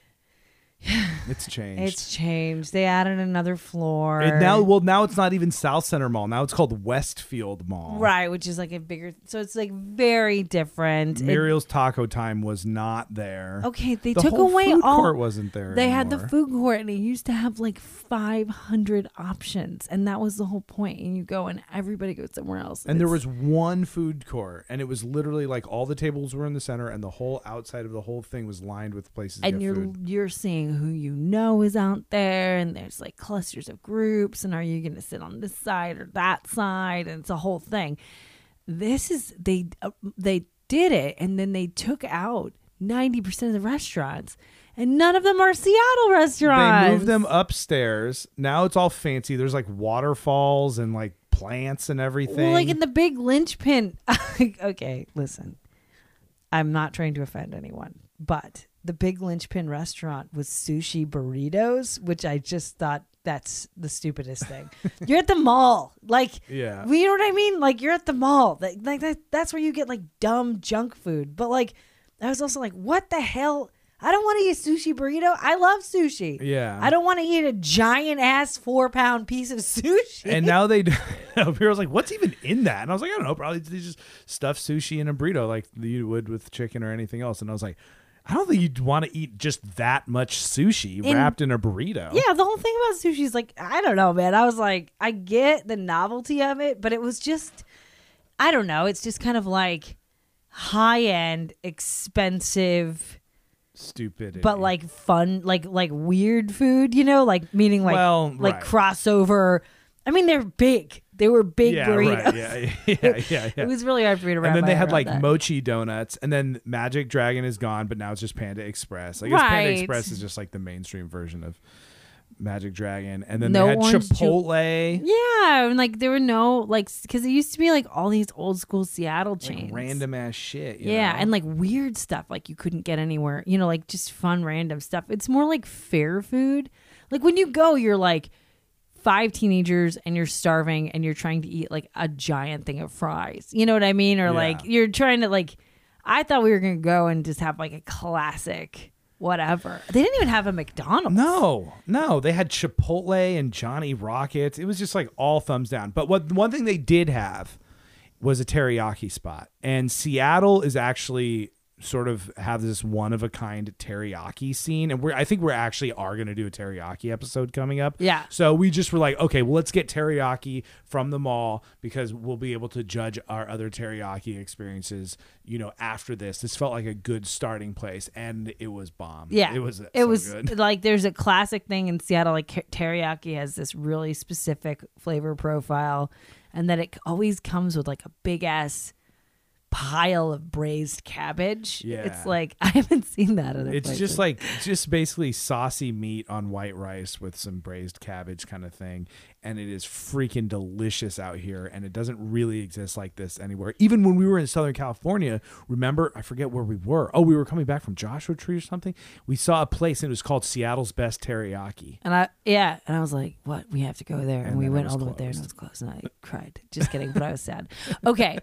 It's changed. it's changed. They added another floor. It now, well, now it's not even South Center Mall. Now it's called Westfield Mall. Right, which is like a bigger, so it's like very different. It- Muriel's Taco Time was not there. okay, they the took whole away food all. court wasn't there. They had the anymore. food court, and it used to have like five hundred options, and that was the whole point. And you go, and everybody goes somewhere else. And there It's- was one food court, and it was literally like all the tables were in the center, and the whole outside of the whole thing was lined with places to and get you're food. you're seeing who you know is out there, and there's like clusters of groups, and are you going to sit on this side or that side, and it's a whole thing. This is they uh, they did it, and then they took out ninety percent of the restaurants, and none of them are Seattle restaurants. They moved them upstairs. Now it's all fancy. There's like waterfalls and like plants and everything. Well, like in the big linchpin. Okay, listen. I'm not trying to offend anyone, but the big linchpin restaurant was sushi burritos, which I just thought that's the stupidest thing. You're at the mall. Like, Yeah. you know what I mean? Like, you're at the mall. Like, like that, that's where you get like dumb junk food. But like, I was also like, what the hell? I don't want to eat a sushi burrito. I love sushi. Yeah. I don't want to eat a giant ass four pound piece of sushi. And now they do. Pierre's like, what's even in that? And I was like, I don't know. Probably they just stuff sushi in a burrito like you would with chicken or anything else. And I was like, I don't think you'd want to eat just that much sushi And- wrapped in a burrito. Yeah, the whole thing about sushi is like, I don't know, man. I was like, I get the novelty of it, but it was just, I don't know. It's just kind of like high end, expensive, Stupidity. but like fun, like like weird food, you know, like meaning like Well, like right. crossover. I mean, they're big. They were big yeah, burritos. right. Yeah, yeah, yeah, yeah. It was really hard for me to wrap And then my they head had around like that. mochi donuts, and then Magic Dragon is gone, but now it's just Panda Express. I guess Panda Right. Express is just like the mainstream version of Magic Dragon. And then No they had orange ju- Chipotle, Yeah, and like there were no like because it used to be like all these old school Seattle chains, like random ass shit. you yeah, know? and like weird stuff like you couldn't get anywhere. You know, like just fun random stuff. It's more like fair food. Like when you go, you're like five teenagers and you're starving and you're trying to eat like a giant thing of fries. You know what I mean? Or Yeah. like you're trying to like. I thought we were gonna go and just have like a classic whatever. They didn't even have a McDonald's. No, no, they had Chipotle and Johnny Rockets. It was just like all thumbs down. But what one thing they did have was a teriyaki spot, and Seattle is actually sort of have this one of a kind teriyaki scene, and we're I think we're actually are going to do a teriyaki episode coming up. Yeah. So we just were like, okay, well, let's get teriyaki from the mall because we'll be able to judge our other teriyaki experiences, you know, after this. This felt like a good starting place, and it was bomb. Yeah, It was It so was good. like there's a classic thing in Seattle. Like ca- teriyaki has this really specific flavor profile, and that it always comes with like a big ass pile of braised cabbage. Yeah. It's like I haven't seen that other It's places. just like just basically saucy meat on white rice with some braised cabbage kind of thing, and it is freaking delicious out here, and it doesn't really exist like this anywhere. Even when we were in Southern California, remember, I forget where we were. Oh, we were coming back from Joshua Tree or something. We saw a place and it was called Seattle's Best Teriyaki. And I yeah, and I was like, "What? We have to go there." And, And we then it went was all the way there, and it closed. was closed, and I cried. Just kidding, but I was sad. Okay,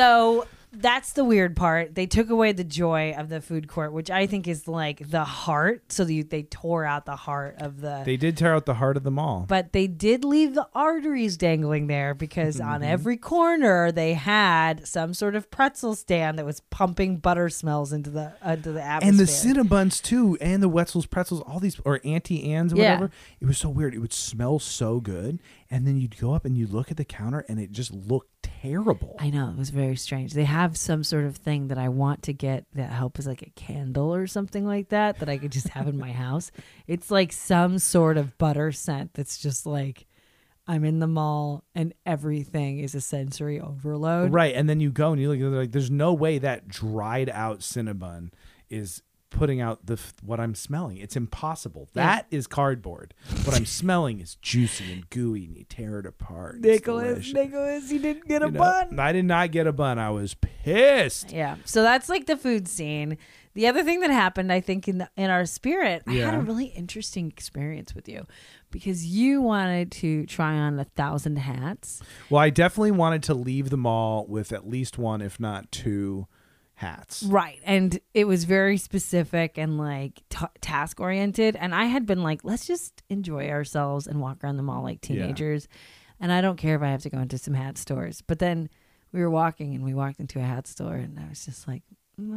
so that's the weird part. They took away the joy of the food court, which I think is like the heart. So they they tore out the heart of the. They did tear out the heart of the mall. But they did leave the arteries dangling there because on every corner they had some sort of pretzel stand that was pumping butter smells into the into the atmosphere. And the Cinnabons too, and the Wetzel's pretzels, all these, or Auntie Anne's, or Yeah. whatever. It was so weird. It would smell so good, and then you'd go up and you look at the counter, and it just looked terrible. I know, it was very strange. They have some sort of thing that I want to get that help is like a candle or something like that that I could just have in my house. It's like some sort of butter scent that's just like I'm in the mall and everything is a sensory overload. Right, and then you go and you look, like, there's no way that dried out Cinnabon is putting out the f- what I'm smelling. It's impossible. Yeah. That is cardboard. What I'm smelling is juicy and gooey, and you tear it apart. It's Nicholas, delicious. Nicholas, you didn't get a You know, bun. I did not get a bun. I was pissed. Yeah. So that's like the food scene. The other thing that happened, I think, in the, in our spirit, I had Yeah. a really interesting experience with you because you wanted to try on a thousand hats. Well, I definitely wanted to leave the mall with at least one, if not two, hats. Right. And it was very specific and like t- task oriented. And I had been like, let's just enjoy ourselves and walk around the mall like teenagers. And I don't care if I have to go into some hat stores. But then we were walking and we walked into a hat store and I was just like,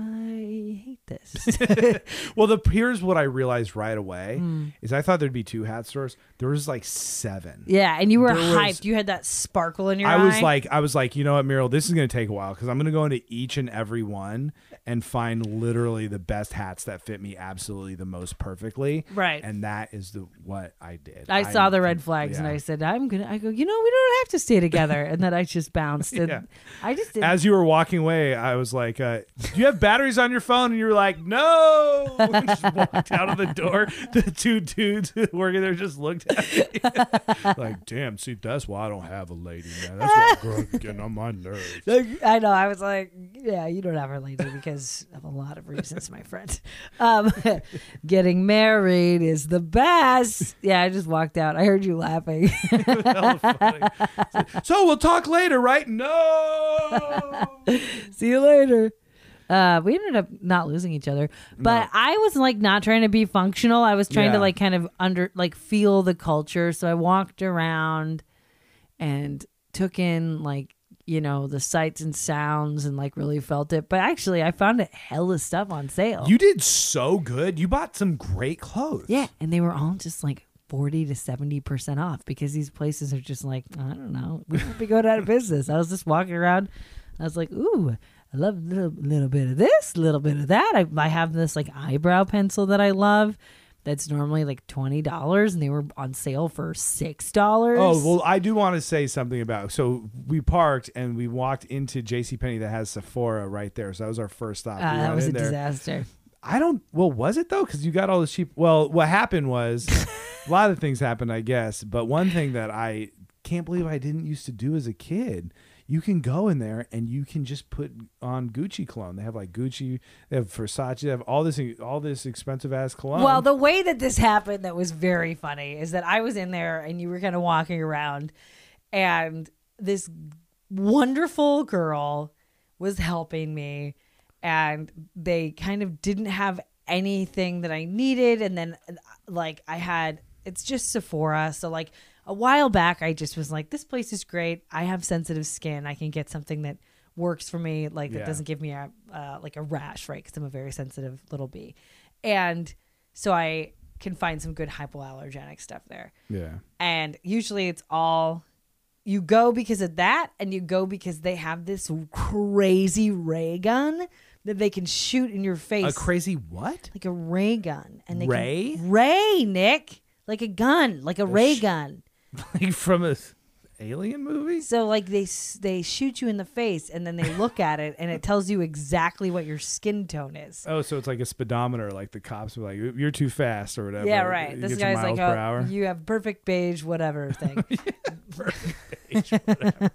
I hate this. Well, the here's what I realized right away Mm. is I thought there'd be two hat stores. There was like seven. Yeah, and you were There was- hyped. You had that sparkle in your I eye. was like, I was like, you know what, Muriel, this is going to take a while because I'm going to go into each and every one and find literally the best hats that fit me absolutely the most perfectly. Right. And that is the what I did. I saw the red flags and yeah. I said, I'm gonna. I go, you know, we don't have to stay together. And then I just bounced. And Yeah. I just didn't. As you were walking away, I was like, uh, do you have batteries on your phone? And you were like, no. And just walked out of the door. The two dudes working there just looked at me. Like, damn, see, that's why I don't have a lady, man. That's why girls are getting on my nerves. I know. I was like, yeah, you don't have a lady because of a lot of reasons, my friend. Um, getting married is the best. Yeah, I just walked out. I heard you laughing. Hella funny. So we'll talk later, right? No. See you later. Uh, we ended up not losing each other, but No. I was like not trying to be functional. I was trying Yeah. to like kind of under like feel the culture. So I walked around and took in like, you know, the sights and sounds and like really felt it. But actually, I found a hell of stuff on sale. You did so good. You bought some great clothes. Yeah, and they were all just like forty to seventy percent off because these places are just like, I don't know, we might be going out of business. I was just walking around. I was like, ooh, I love a little, little bit of this, a little bit of that. I, I have this like eyebrow pencil that I love that's normally like twenty dollars and they were on sale for six dollars. Oh, well, I do want to say something about, so we parked and we walked into JCPenney that has Sephora right there. So that was our first stop. Uh, We that went was a in there. disaster. I don't, well, was it though? Because you got all this cheap, well, what happened was a lot of things happened, I guess. But one thing that I can't believe I didn't used to do as a kid, you can go in there and you can just put on Gucci cologne. They have like Gucci, they have Versace, they have all this, all this expensive ass cologne. Well, the way that this happened that was very funny is that I was in there and you were kind of walking around and this wonderful girl was helping me and they kind of didn't have anything that I needed. And then like I had, it's just Sephora. So like a while back, I just was like, this place is great. I have sensitive skin. I can get something that works for me. Like that Yeah. doesn't give me a, uh, like a rash, right? Cause I'm a very sensitive little bee. And so I can find some good hypoallergenic stuff there. yeah. And usually it's all you go because of that, and you go because they have this crazy ray gun that they can shoot in your face. A crazy what? Like a ray gun. And they Ray? Can, ray, Nick. Like a gun, like a ray sh- gun. Like from a alien movie? So like they s- they shoot you in the face and then they look at it and it tells you exactly what your skin tone is. Oh, so it's like a speedometer. Like the cops are like, you're too fast or whatever. Yeah, right. You This get your guy's like, miles per oh, hour. you have perfect beige, whatever thing. Perfect age, whatever.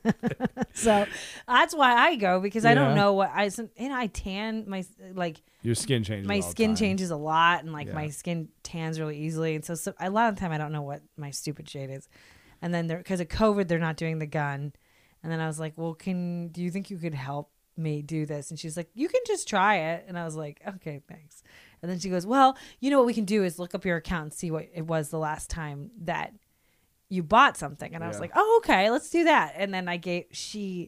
So that's why I go because I don't Yeah. know what I and I tan my like Your skin changes. my all the skin time. changes a lot and like Yeah. my skin tans really easily and so, so a lot of the time I don't know what my stupid shade is. And then because of COVID they're not doing the gun. And then I was like, well, can do you think you could help me do this? And she's like, you can just try it. And I was like, okay, thanks. And then she goes, well, you know what we can do is look up your account and see what it was the last time that you bought something. And I was Yeah. like, oh, okay, let's do that. And then I gave, she,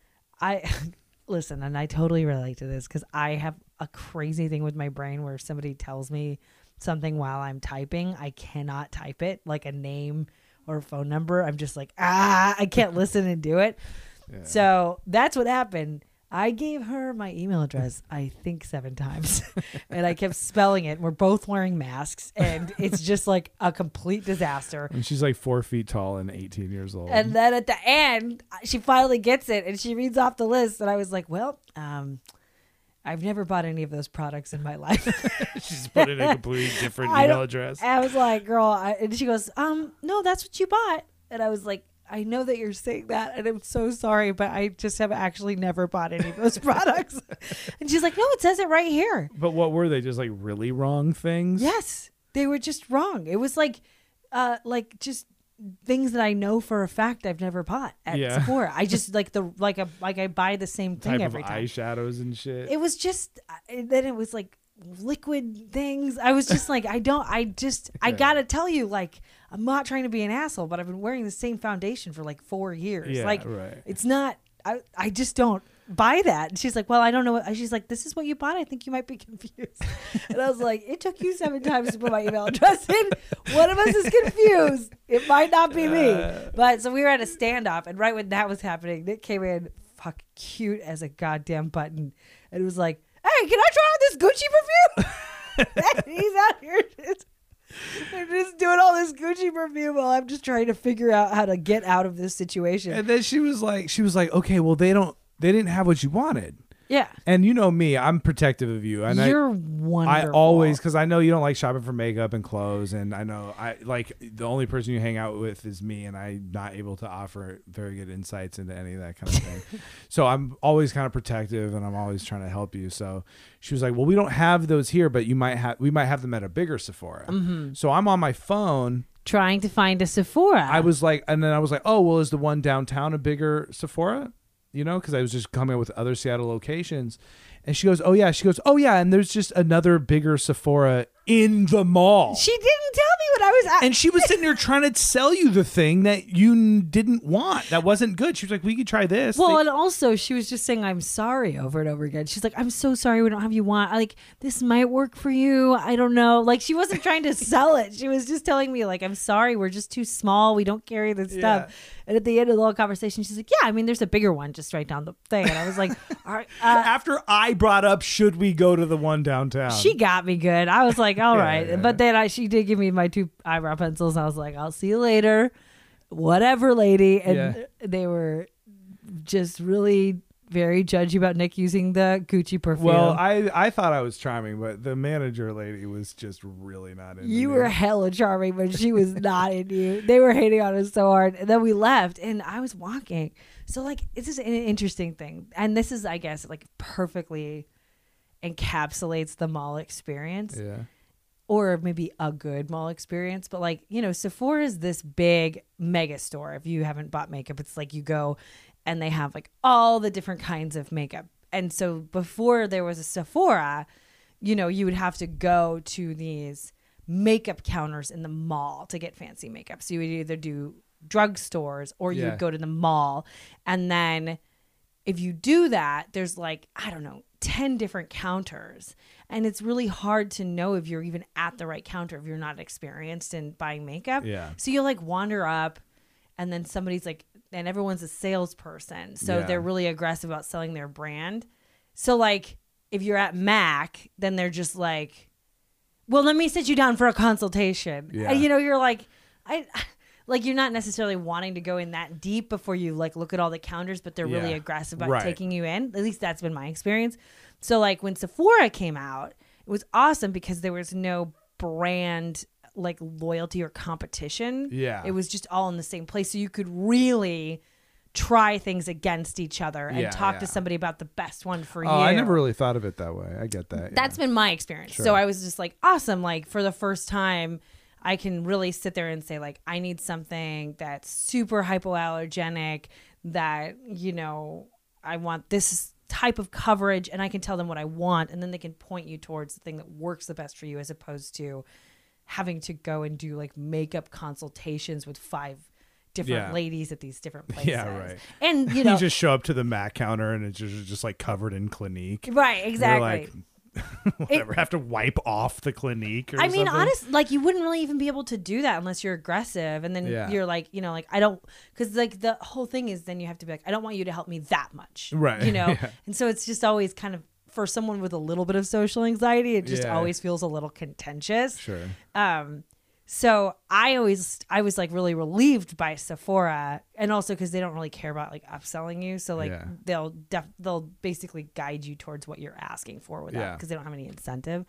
I, listen, and I totally relate to this because I have a crazy thing with my brain where somebody tells me something while I'm typing, I cannot type it, like a name or a phone number. I'm just like, ah, I can't listen and do it. Yeah. So that's what happened. I gave her my email address, I think seven times, and I kept spelling it. We're both wearing masks, and it's just like a complete disaster. And she's like four feet tall and eighteen years old. And then at the end, she finally gets it, and she reads off the list, and I was like, well, um, I've never bought any of those products in my life. she's put in a completely different I email don't- address. I was like, girl, I, and she goes, um, no, that's what you bought. And I was like, I know that you're saying that, and I'm so sorry, but I just have actually never bought any of those products. And she's like, no, it says it right here. But what were they? Just like really wrong things? Yes, they were just wrong. It was like, uh, like just things that I know for a fact I've never bought at Yeah. Sephora. I just like the like a like I buy the same thing Type of every time. eyeshadows and shit. It was just uh, then it was like liquid things. I was just like, I don't, I just, I gotta tell you, like, I'm not trying to be an asshole, but I've been wearing the same foundation for like four years. Yeah, like, right. it's not, I, I just don't buy that. And she's like, well, I don't know what, she's like, this is what you bought. I think you might be confused. And I was like, it took you seven times to put my email address in. One of us is confused. It might not be me. But so we were at a standoff, and right when that was happening, Nick came in, fuck, cute as a goddamn button. And it was like, hey, can I try out this Gucci perfume? And he's out here just, they're just doing all this Gucci perfume while I'm just trying to figure out how to get out of this situation. And then she was like, she was like, okay, well, they don't, they didn't have what you wanted. Yeah. And you know me, I'm protective of you. And You're I, wonderful. I always, because I know you don't like shopping for makeup and clothes, and I know I like the only person you hang out with is me, and I'm not able to offer very good insights into any of that kind of thing. So I'm always kind of protective, and I'm always trying to help you. So she was like, "Well, we don't have those here, but you might have. We might have them at a bigger Sephora." Mm-hmm. So I'm on my phone. Trying to find a Sephora. I was like, and then I was like, "Oh, well, is the one downtown a bigger Sephora?" you know, because I was just coming up with other Seattle locations. And she goes, oh, yeah. She goes, oh, yeah. And there's just another bigger Sephora in the mall. She didn't tell me what I was at. And she was sitting there trying to sell you the thing that you n- didn't want. That wasn't good. She was like, we could try this. Well, they- and also she was just saying, I'm sorry over and over again. She's like, I'm so sorry we don't have you want. Like, this might work for you. I don't know. Like, she wasn't trying to sell it. She was just telling me, like, I'm sorry. We're just too small. We don't carry this Yeah. stuff. And at the end of the whole conversation, she's like, yeah, I mean, there's a bigger one just right down the thing. And I was like, all right. Uh, After I brought up, should we go to the one downtown? she got me good. I was like, all Yeah, right. yeah, But then I, she did give me my two eyebrow pencils. I was like, I'll see you later. Whatever, lady. And Yeah. they were just really very judgy about Nick using the Gucci perfume. Well, I, I thought I was charming, but the manager lady was just really not into you me. were hella charming, but she was not in you. They were hating on us so hard. And then we left and I was walking. So like, this is an interesting thing. And this is, I guess, like perfectly encapsulates the mall experience. Yeah. Or maybe a good mall experience. But like, you know, Sephora is this big mega store. If you haven't bought makeup, it's like you go and they have like all the different kinds of makeup. And so before there was a Sephora, you know, you would have to go to these makeup counters in the mall to get fancy makeup. So you would either do drugstores or you Yeah. would go to the mall. And then if you do that, there's like, I don't know, ten different counters. And it's really hard to know if you're even at the right counter if you're not experienced in buying makeup. Yeah. So you'll like wander up and then somebody's like, and everyone's a salesperson. So Yeah. they're really aggressive about selling their brand. So like if you're at MAC, then they're just like, well, let me sit you down for a consultation. Yeah. And you know, you're like, I like you're not necessarily wanting to go in that deep before you like look at all the counters, but they're really Yeah. aggressive about Right. taking you in. At least that's been my experience. So like when Sephora came out, it was awesome because there was no brand like loyalty or competition. Yeah. It was just all in the same place. So you could really try things against each other and Yeah, talk yeah. to somebody about the best one for Oh, you. I never really thought of it that way. I get that. That's yeah. been my experience. Sure. So I was just like, awesome. Like for the first time, I can really sit there and say like, I need something that's super hypoallergenic, that, you know, I want this type of coverage, and I can tell them what I want. And then they can point you towards the thing that works the best for you, as opposed to having to go and do like makeup consultations with five different Yeah. ladies at these different places. Yeah, right. And, you know, you just show up to the Mac counter and it's just, just like covered in Clinique. right, You're exactly. like, whatever, have to wipe off the Clinique or I mean, something. honest, like you wouldn't really even be able to do that unless you're aggressive, and then Yeah. you're like, you know, like I don't, because like the whole thing is, then you have to be like, I don't want you to help me that much, Right, You know, yeah. and so it's just always kind of for someone with a little bit of social anxiety, it just Yeah. always feels a little contentious. Sure. Um, so I always, I was like really relieved by Sephora, and also because they don't really care about like upselling you, so like Yeah. they'll def- they'll basically guide you towards what you're asking for without, Yeah. because they don't have any incentive.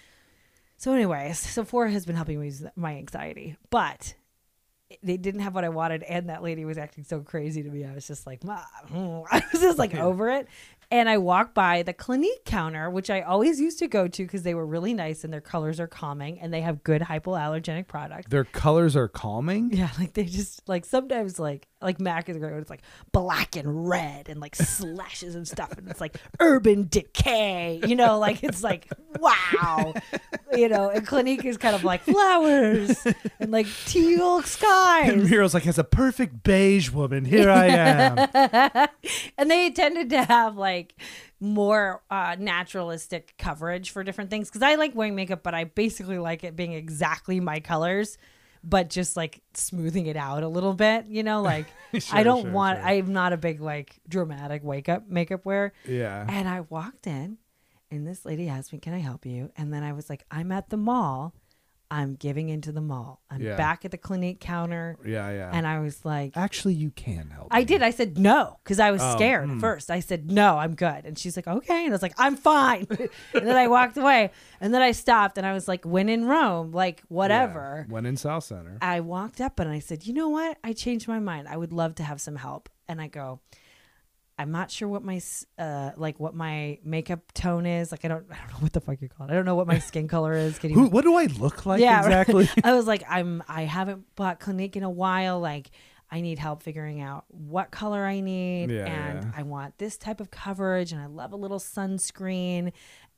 So, anyways, Sephora has been helping me with my anxiety, but they didn't have what I wanted, and that lady was acting so crazy to me. I was just like, Mom. I was just like over it. And I walked by the Clinique counter, which I always used to go to because they were really nice and their colors are calming and they have good hypoallergenic products. Their colors are calming. Yeah, like they just like sometimes like like Mac is great when it's like black and red and like slashes and stuff, and it's like Urban Decay, you know, like it's like wow, you know. And Clinique is kind of like flowers and like teal And skies, Miro's like, as a perfect beige woman, here I am. and they tended to have like more uh, naturalistic coverage for different things, because I like wearing makeup, but I basically like it being exactly my colors, but just like smoothing it out a little bit, you know, like Sure, I don't sure, want, sure. I'm not a big like dramatic wake up makeup wear. Yeah. And I walked in and this lady asked me, can I help you? And then I was like, I'm at the mall. I'm giving into the mall. I'm Yeah. back at the Clinique counter. Yeah, yeah. And I was like, Actually, you can help. I me. did. I said no because I was Oh, scared mm. at first. I said no, I'm good. And she's like, okay. And I was like, I'm fine. And then I walked away. And then I stopped and I was like, when in Rome, like whatever. Yeah. When in South Center. I walked up and I said, you know what? I changed my mind. I would love to have some help. And I go, I'm not sure what my s- uh like what my makeup tone is. Like I don't I don't know what the fuck you call it. I don't know what my skin color is. Can you Who, what do I look like Yeah, right. exactly? I was like, I'm I haven't bought Clinique in a while. Like I need help figuring out what color I need. Yeah, and yeah. I want this type of coverage. And I love a little sunscreen.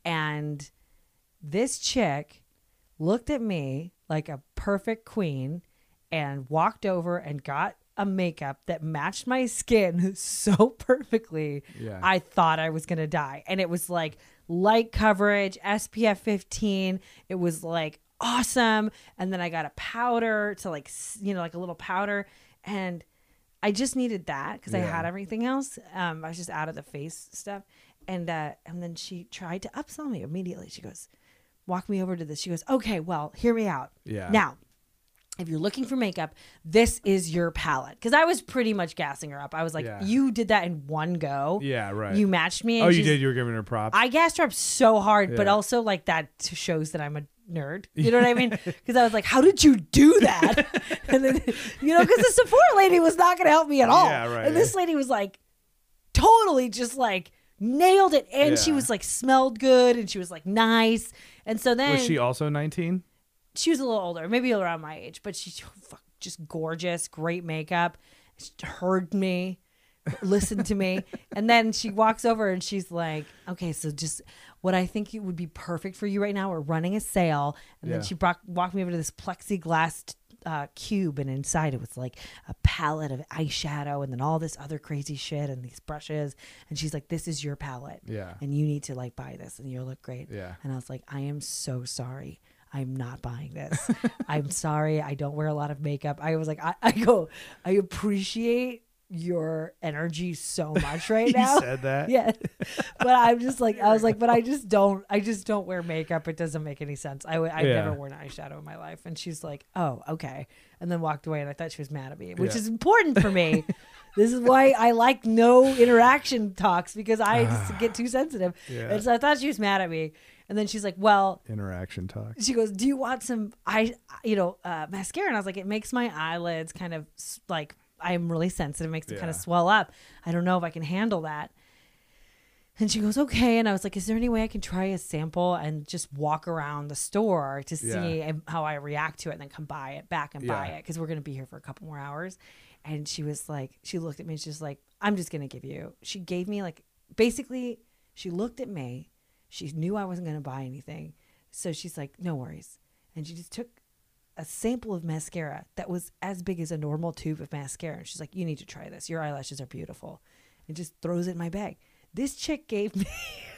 And this chick looked at me like a perfect queen and walked over and got a makeup that matched my skin so perfectly. Yeah. I thought I was going to die. And it was like light coverage, S P F fifteen. It was like awesome. And then I got a powder to like, you know, like a little powder. And I just needed that because I Yeah. had everything else. Um, I was just out of the face stuff. And, uh, and then she tried to upsell me immediately. She goes, walk me over to this. She goes, okay, well, hear me out. Yeah. Now, if you're looking for makeup, this is your palette. Because I was pretty much gassing her up. I was like, Yeah. you did that in one go. Yeah, right. You matched me. And Oh, you she's- did. You were giving her props. I gassed her up so hard, but Yeah. also like that t- shows that I'm a nerd. You know what I mean? Because I was like, how did you do that? And then, you know, because the Sephora lady was not going to help me at all. Yeah, right. And this lady was like, totally just like nailed it. And she Yeah. was like, smelled good. And she was like, nice. And so then Was she also nineteen? she was a little older, maybe around my age, but she's fuck, just gorgeous, great makeup. She heard me, listened to me, and then she walks over and she's like, "Okay, so just what I think it would be perfect for you right now. We're running a sale." And Yeah. then she brought, walked me over to this plexiglass uh, cube, and inside it was like a palette of eyeshadow, and then all this other crazy shit, and these brushes. And she's like, "This is your palette, Yeah. and you need to like buy this, and you'll look great." Yeah. And I was like, "I am so sorry. I'm not buying this. I'm sorry. I don't wear a lot of makeup." I was like, I, I go, I appreciate your energy so much right You now. said that? Yeah. But I'm just like, I was like, but I just don't, I just don't wear makeup. It doesn't make any sense. I w- I've Yeah. never worn eyeshadow in my life. And she's like, oh, okay. And then walked away, and I thought she was mad at me, which Yeah. is important for me. This is why I like no interaction talks, because I just get too sensitive. Yeah. And so I thought she was mad at me. And then she's like, well, Interaction talk. she goes, do you want some eye, you know, uh, mascara? And I was like, it makes my eyelids kind of s- like, I'm really sensitive. It makes them kind of Yeah. swell up. I don't know if I can handle that. And she goes, okay. And I was like, is there any way I can try a sample and just walk around the store to see Yeah. how I react to it, and then come buy it back and buy Yeah. it? Because we're going to be here for a couple more hours. And she was like, she looked at me. She's like, I'm just going to give you, she gave me like, basically, she looked at me. She knew I wasn't going to buy anything. So she's like, no worries. And she just took a sample of mascara that was as big as a normal tube of mascara. And she's like, you need to try this. Your eyelashes are beautiful. And just throws it in my bag. This chick gave me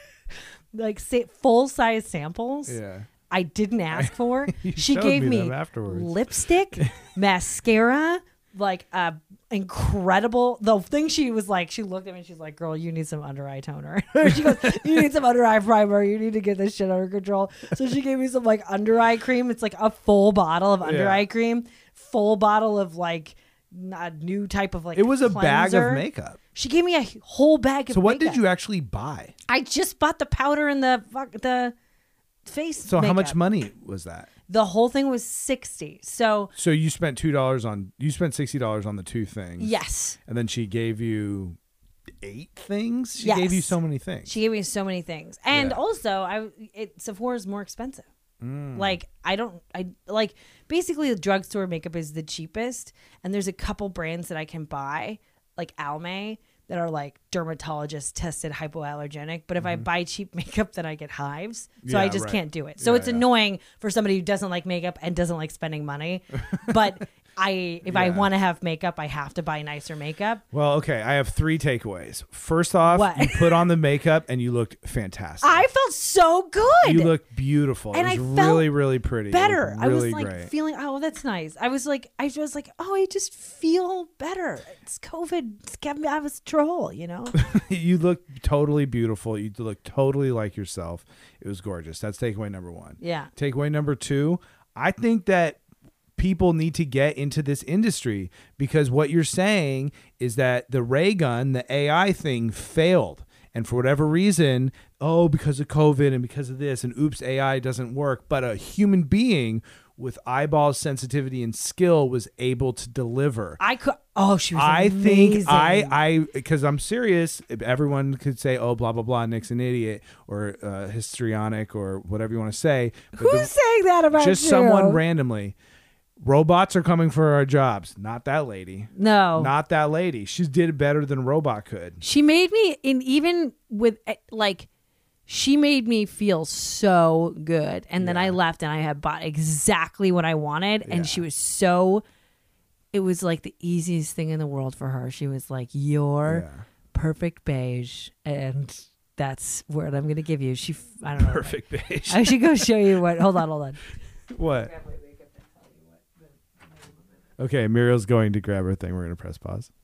like say, full size samples. Yeah. I didn't ask for. You She showed gave me me, them afterwards. lipstick, mascara, like a incredible. The thing she was like, she looked at me and she's like, "Girl, you need some under eye toner." She goes, "You need some under eye primer. You need to get this shit under control." So she gave me some like under eye cream. It's like a full bottle of under Yeah. eye cream, full bottle of like a new type of like. It was a bag cleanser. of makeup. She gave me a whole bag of. So what makeup. did you actually buy? I just bought the powder and the fuck the face. So how much makeup. money was that? The whole thing was sixty. So So you spent two dollars on you spent sixty dollars on the two things. yes, And then she gave you eight things. She Yes. gave you so many things. she gave me so many things, and Yeah. also I it Sephora's more expensive. Mm. Like I don't I like basically the drugstore makeup is the cheapest, and there's a couple brands that I can buy like Almay that are like dermatologist tested hypoallergenic. But if I buy cheap makeup, then I get hives, so I Yeah, just right. can't do it. So Yeah, it's yeah. annoying for somebody who doesn't like makeup and doesn't like spending money. But I if I Yeah. want to have makeup, I have to buy nicer makeup. Well, okay, I have three takeaways. First off, What? you put on the makeup and you looked fantastic. I felt so good. You looked beautiful. And it I was felt really, really pretty. It better. looked I was really like great. feeling, oh, that's nice. I was like, I was like, oh, I just feel better. It's COVID. It's kept me out of control, you know? You look totally beautiful. You look totally like yourself. It was gorgeous. That's takeaway number one. Yeah. Takeaway number two, I think that people need to get into this industry because what you're saying is that the ray gun, the A I thing failed. And for whatever reason, oh, because of COVID and because of this, and oops, A I doesn't work. But a human being with eyeball sensitivity and skill was able to deliver. I could, oh, she was I amazing. think I I because I'm serious. If everyone could say, "Oh, blah blah blah," Nick's an idiot or uh, histrionic or whatever you want to say. But Who's the- saying that about just you? someone randomly? Robots are coming for our jobs. Not that lady. No. Not that lady. She did it better than a robot could. She made me, in even with, like, she made me feel so good. And then Yeah. I left and I had bought exactly what I wanted. Yeah. And she was so, it was like the easiest thing in the world for her. She was like, you're Yeah. perfect beige. And that's what I'm going to give you. She, I don't know. Perfect beige. I should go show you what, hold on, hold on. What? Okay, Muriel's going to grab her thing. We're going to press pause.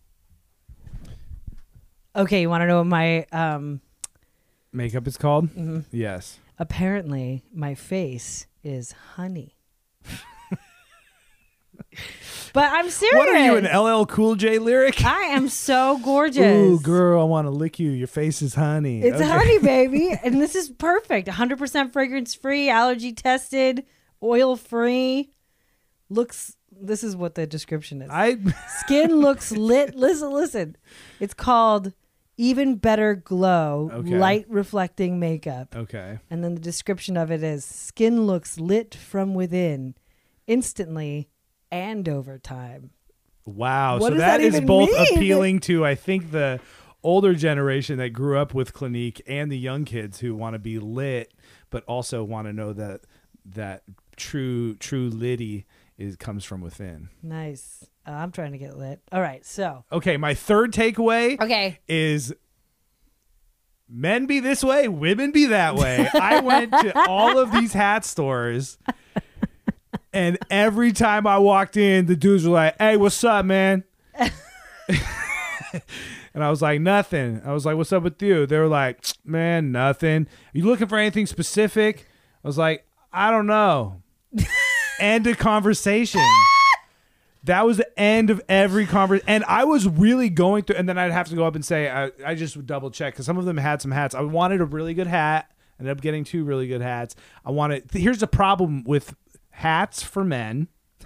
Okay, you want to know what my, um, Makeup is called? mhm. Yes. Apparently my face is honey. But I'm serious. What are you, an L L Cool J lyric? I am so gorgeous. Ooh, girl, I want to lick you. Your face is honey. It's Okay. honey, baby. And this is perfect. one hundred percent fragrance free, allergy tested, oil free. Looks, this is what the description is. I Skin looks lit. Listen, listen. It's called Even Better Glow, Okay. Light Reflecting Makeup. Okay. And then the description of it is skin looks lit from within instantly and over time. Wow. What so does that that is even both mean? appealing to, I think, the older generation that grew up with Clinique and the young kids who want to be lit, but also want to know that that true true litty is comes from within. Nice. Uh, I'm trying to get lit. All right. So, Okay, my third takeaway okay. is men be this way, women be that way. I went to all of these hat stores, and every time I walked in, the dudes were like, "Hey, what's up, man?" And I was like, "Nothing." I was like, "What's up with you?" They were like, "Man, nothing." Are you looking for anything specific? I was like, "I don't know." End of conversation. That was the end of every conversation. And I was really going through, and then I'd have to go up and say, I, I just would double check because some of them had some hats. I wanted a really good hat. Ended up getting two really good hats. I wanted, here's the problem with hats for men.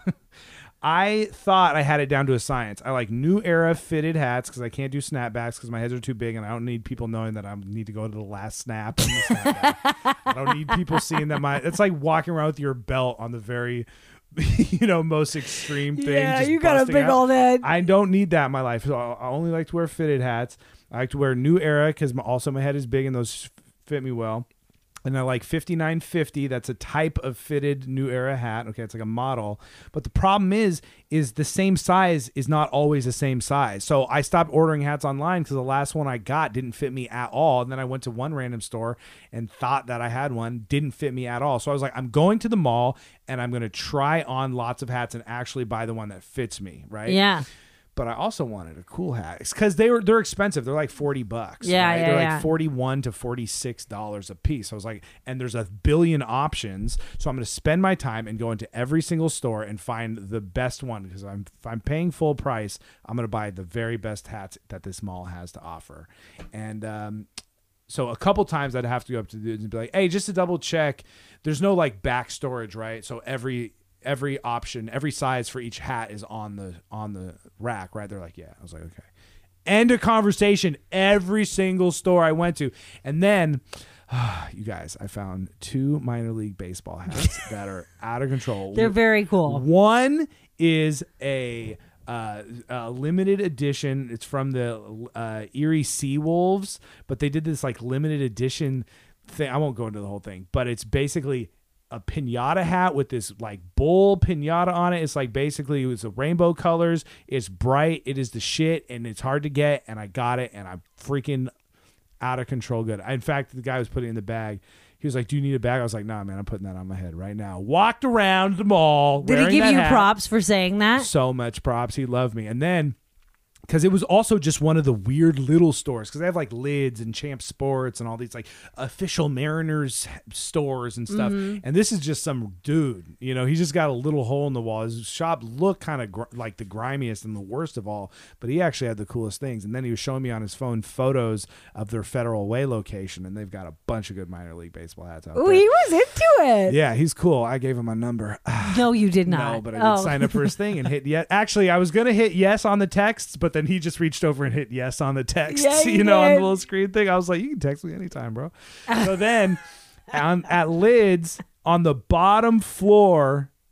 I thought I had it down to a science. I like New Era fitted hats because I can't do snapbacks because my heads are too big and I don't need people knowing that I need to go to the last snap. On the snapback. I don't need people seeing that my, it's like walking around with your belt on the very, you know, most extreme thing. Yeah, just you got a busting big out. old head. I don't need that in my life. So I I only like to wear fitted hats. I like to wear New Era because also my head is big and those fit me well. And I like fifty-nine fifty. That's a type of fitted New Era hat. Okay, it's like a model. But the problem is, is the same size is not always the same size. So I stopped ordering hats online because the last one I got didn't fit me at all. And then I went to one random store and thought that I had one, didn't fit me at all. So I was like, I'm going to the mall and I'm going to try on lots of hats and actually buy the one that fits me, right? Yeah. But I also wanted a cool hat because they were they're expensive. They're like forty bucks. Yeah, right? yeah, They're yeah. like forty one to forty six dollars a piece. I was like, and there's a billion options, so I'm going to spend my time and go into every single store and find the best one because I'm if I'm paying full price. I'm going to buy the very best hats that this mall has to offer, and um, so a couple times I'd have to go up to the dudes and be like, hey, just to double check, there's no like back storage, right? So every every option, every size for each hat is on the on the rack, right? They're like, yeah. I was like, okay. End of conversation. Every single store I went to. And then, uh, you guys, I found two minor league baseball hats that are out of control. They're very cool. One is a uh, uh, limited edition. It's from the uh, Erie Seawolves, but they did this like limited edition thing. I won't go into the whole thing, but it's basically a pinata hat with this like bull pinata on it. It's like basically it's a rainbow colors. It's bright. It is the shit, and it's hard to get. And I got it, and I'm freaking out of control good. In fact, the guy was putting it in the bag. He was like, "Do you need a bag?" I was like, "Nah, man, I'm putting that on my head right now." Walked around the mall. Did he wearing give that you hat. props for saying that? So much props. He loved me. And then, because it was also just one of the weird little stores, because they have like Lids and Champ Sports and all these like official Mariners stores and stuff. Mm-hmm. And this is just some dude, you know, he just got a little hole in the wall. His shop looked kind of gr- like the grimiest and the worst of all, but he actually had the coolest things. And then he was showing me on his phone photos of their Federal Way location, and they've got a bunch of good minor league baseball hats out Oh, there. he was into it. Yeah, he's cool. I gave him my number. No, you did not. No, but I did oh. sign up for his thing and hit yes. Actually, I was going to hit yes on the texts, but then he just reached over and hit yes on the texts, Yeah, you he know, on the did. little screen thing. I was like, you can text me anytime, bro. So then on, at Lids, on the bottom floor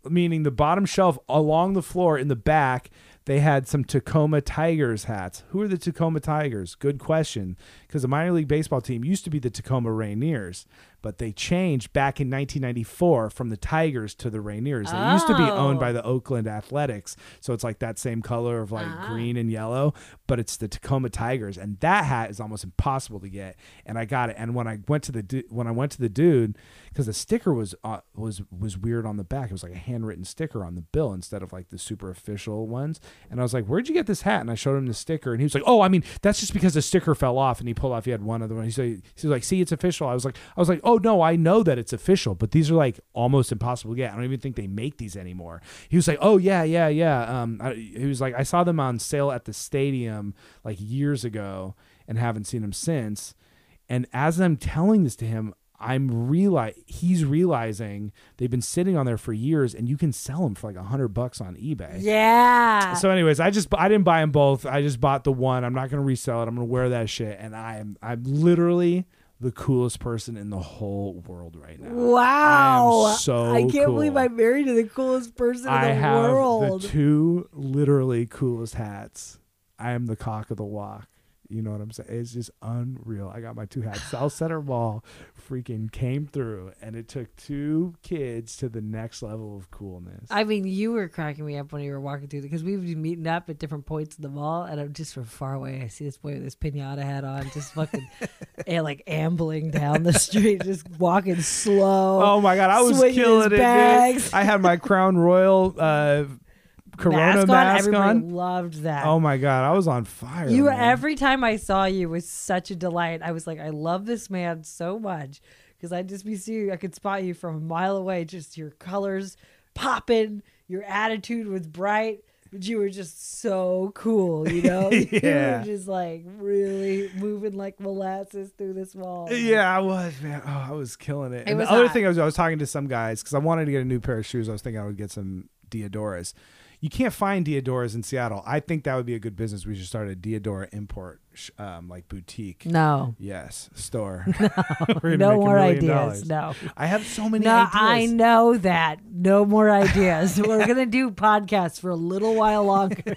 meaning the bottom shelf along the floor in the back, they had some Tacoma Tigers hats. Who are the Tacoma Tigers? Good question. Because the minor league baseball team used to be the Tacoma Rainiers, but they changed back in nineteen ninety-four from the Tigers to the Rainiers. They Oh. used to be owned by the Oakland Athletics. So it's like that same color of like Ah. green and yellow, but it's the Tacoma Tigers. And that hat is almost impossible to get. And I got it. And when I went to the du- when I went to the dude, because the sticker was uh, was was weird on the back. It was like a handwritten sticker on the bill instead of like the super official ones. And I was like, "Where'd you get this hat?" And I showed him the sticker, and he was like, "Oh, I mean, that's just because the sticker fell off." And he pulled off. He had one other one. He said, "He was like, see, it's official." I was like, "I was like, oh no, I know that it's official, but these are like almost impossible to get. I don't even think they make these anymore." He was like, "Oh yeah, yeah, yeah." Um, I, he was like, "I saw them on sale at the stadium like years ago, and haven't seen them since." And as I'm telling this to him, I'm realize he's realizing they've been sitting on there for years, and you can sell them for like a hundred bucks on eBay. Yeah. So, anyways, I just I didn't buy them both. I just bought the one. I'm not gonna resell it. I'm gonna wear that shit, and I am I'm literally the coolest person in the whole world right now. Wow. I am so I can't cool. believe I'm married to the coolest person in I the have world. the two literally coolest hats. I am the cock of the walk. You know what I'm saying? It's just unreal. I got my two hats. South Center Mall freaking came through, and it took two kids to the next level of coolness. I mean, you were cracking me up when you were walking through because we've been meeting up at different points in the mall, and I'm just from far away. I see this boy with this pinata hat on, just fucking and like ambling down the street, just walking slow. Oh my god, I was swinging killing his it, dude. bags. I had my Crown Royal uh, Corona mask on. mask Everybody on. loved that. Oh my god, I was on fire. You man. every time I saw you was such a delight. I was like, I love this man so much because I'd just be seeing, I could spot you from a mile away. Just your colors popping, your attitude was bright, but you were just so cool. You know, you Yeah. were just like really moving like molasses through this wall. Yeah, I was, man. Oh, I was killing it. It and was the other hot. thing I was, I was talking to some guys because I wanted to get a new pair of shoes. I was thinking I would get some Diodoras. You can't find Diodoras in Seattle. I think that would be a good business. We should start a Diodora import, sh- um, like boutique. No, Yes, store. no We're gonna make a more million ideas. dollars. No. I have so many No, ideas. I know that. No more ideas. We're gonna do podcasts for a little while longer.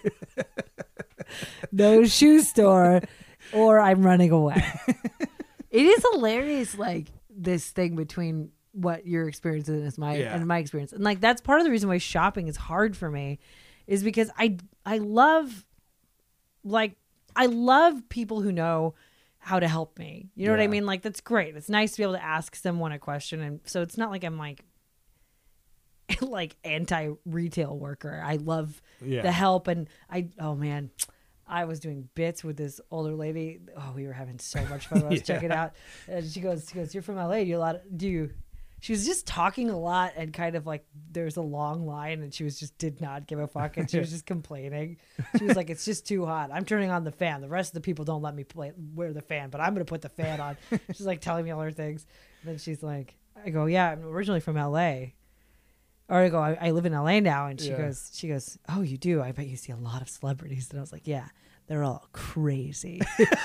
No shoe store, or I'm running away. It is hilarious, like this thing between what your experience is and my Yeah. and my experience, and like that's part of the reason why shopping is hard for me, is because I I love, like I love people who know how to help me. You know what I Yeah. mean? Like that's great. It's nice to be able to ask someone a question, and so it's not like I'm like like anti-retail worker. I love Yeah. the help, and I oh man, I was doing bits with this older lady. Oh, we were having so much fun when I was Yeah. checking out. And she goes, she goes, "You're from L A. You a lot? Do you?" She was just talking a lot and kind of like there's a long line, and she was just did not give a fuck, and she was just complaining. She was like, "It's just too hot. I'm turning on the fan. The rest of the people don't let me play wear the fan, but I'm gonna put the fan on." She's like telling me all her things, and then she's like, "I go, yeah, I'm originally from L A." Or I go, I, I live in L A now, and she Yeah. goes, she goes, "Oh, you do? I bet you see a lot of celebrities." And I was like, "Yeah, they're all crazy."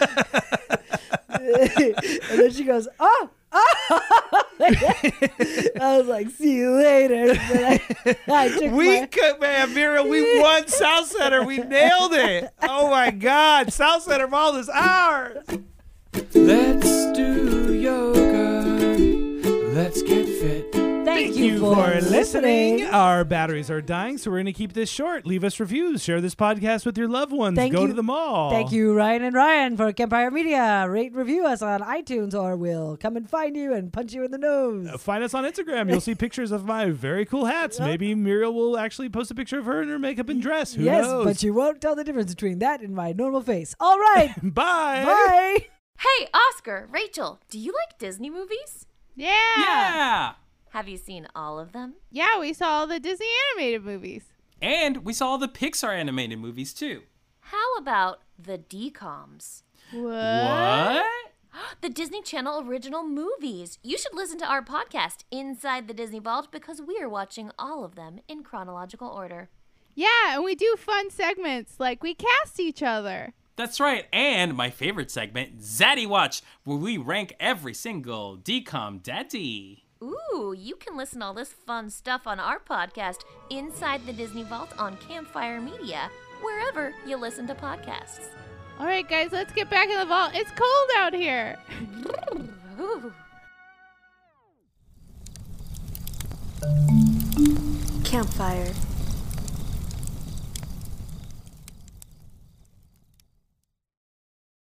And then she goes, "Oh, oh." I was like, "See you later." Then I, I took We my- could, man, Mira, we won South Center. We nailed it. Oh my God. South Center Mall is ours. Let's do yoga. Let's get fit. Thank, Thank you, you for, for listening. listening. Our batteries are dying, so we're going to keep this short. Leave us reviews. Share this podcast with your loved ones. Thank Go you- to the mall. Thank you, Ryan and Ryan, for Campfire Media. Rate and review us on iTunes, or we'll come and find you and punch you in the nose. Uh, Find us on Instagram. You'll see pictures of my very cool hats. Maybe Muriel will actually post a picture of her in her makeup and dress. Who yes, knows? but you won't tell the difference between that and my normal face. All right. Bye. Bye. Hey, Oscar, Rachel, do you like Disney movies? Yeah. Yeah! Have you seen all of them? Yeah, we saw all the Disney animated movies. And we saw all the Pixar animated movies too. How about the D COMs? What? What? The Disney Channel original movies. You should listen to our podcast, Inside the Disney Vault, because we are watching all of them in chronological order. Yeah, and we do fun segments like we cast each other. That's right, and my favorite segment, Zaddy Watch, where we rank every single D COM daddy. Ooh, you can listen to all this fun stuff on our podcast, Inside the Disney Vault on Campfire Media, wherever you listen to podcasts. All right, guys, let's get back in the vault. It's cold out here. Ooh. Campfire.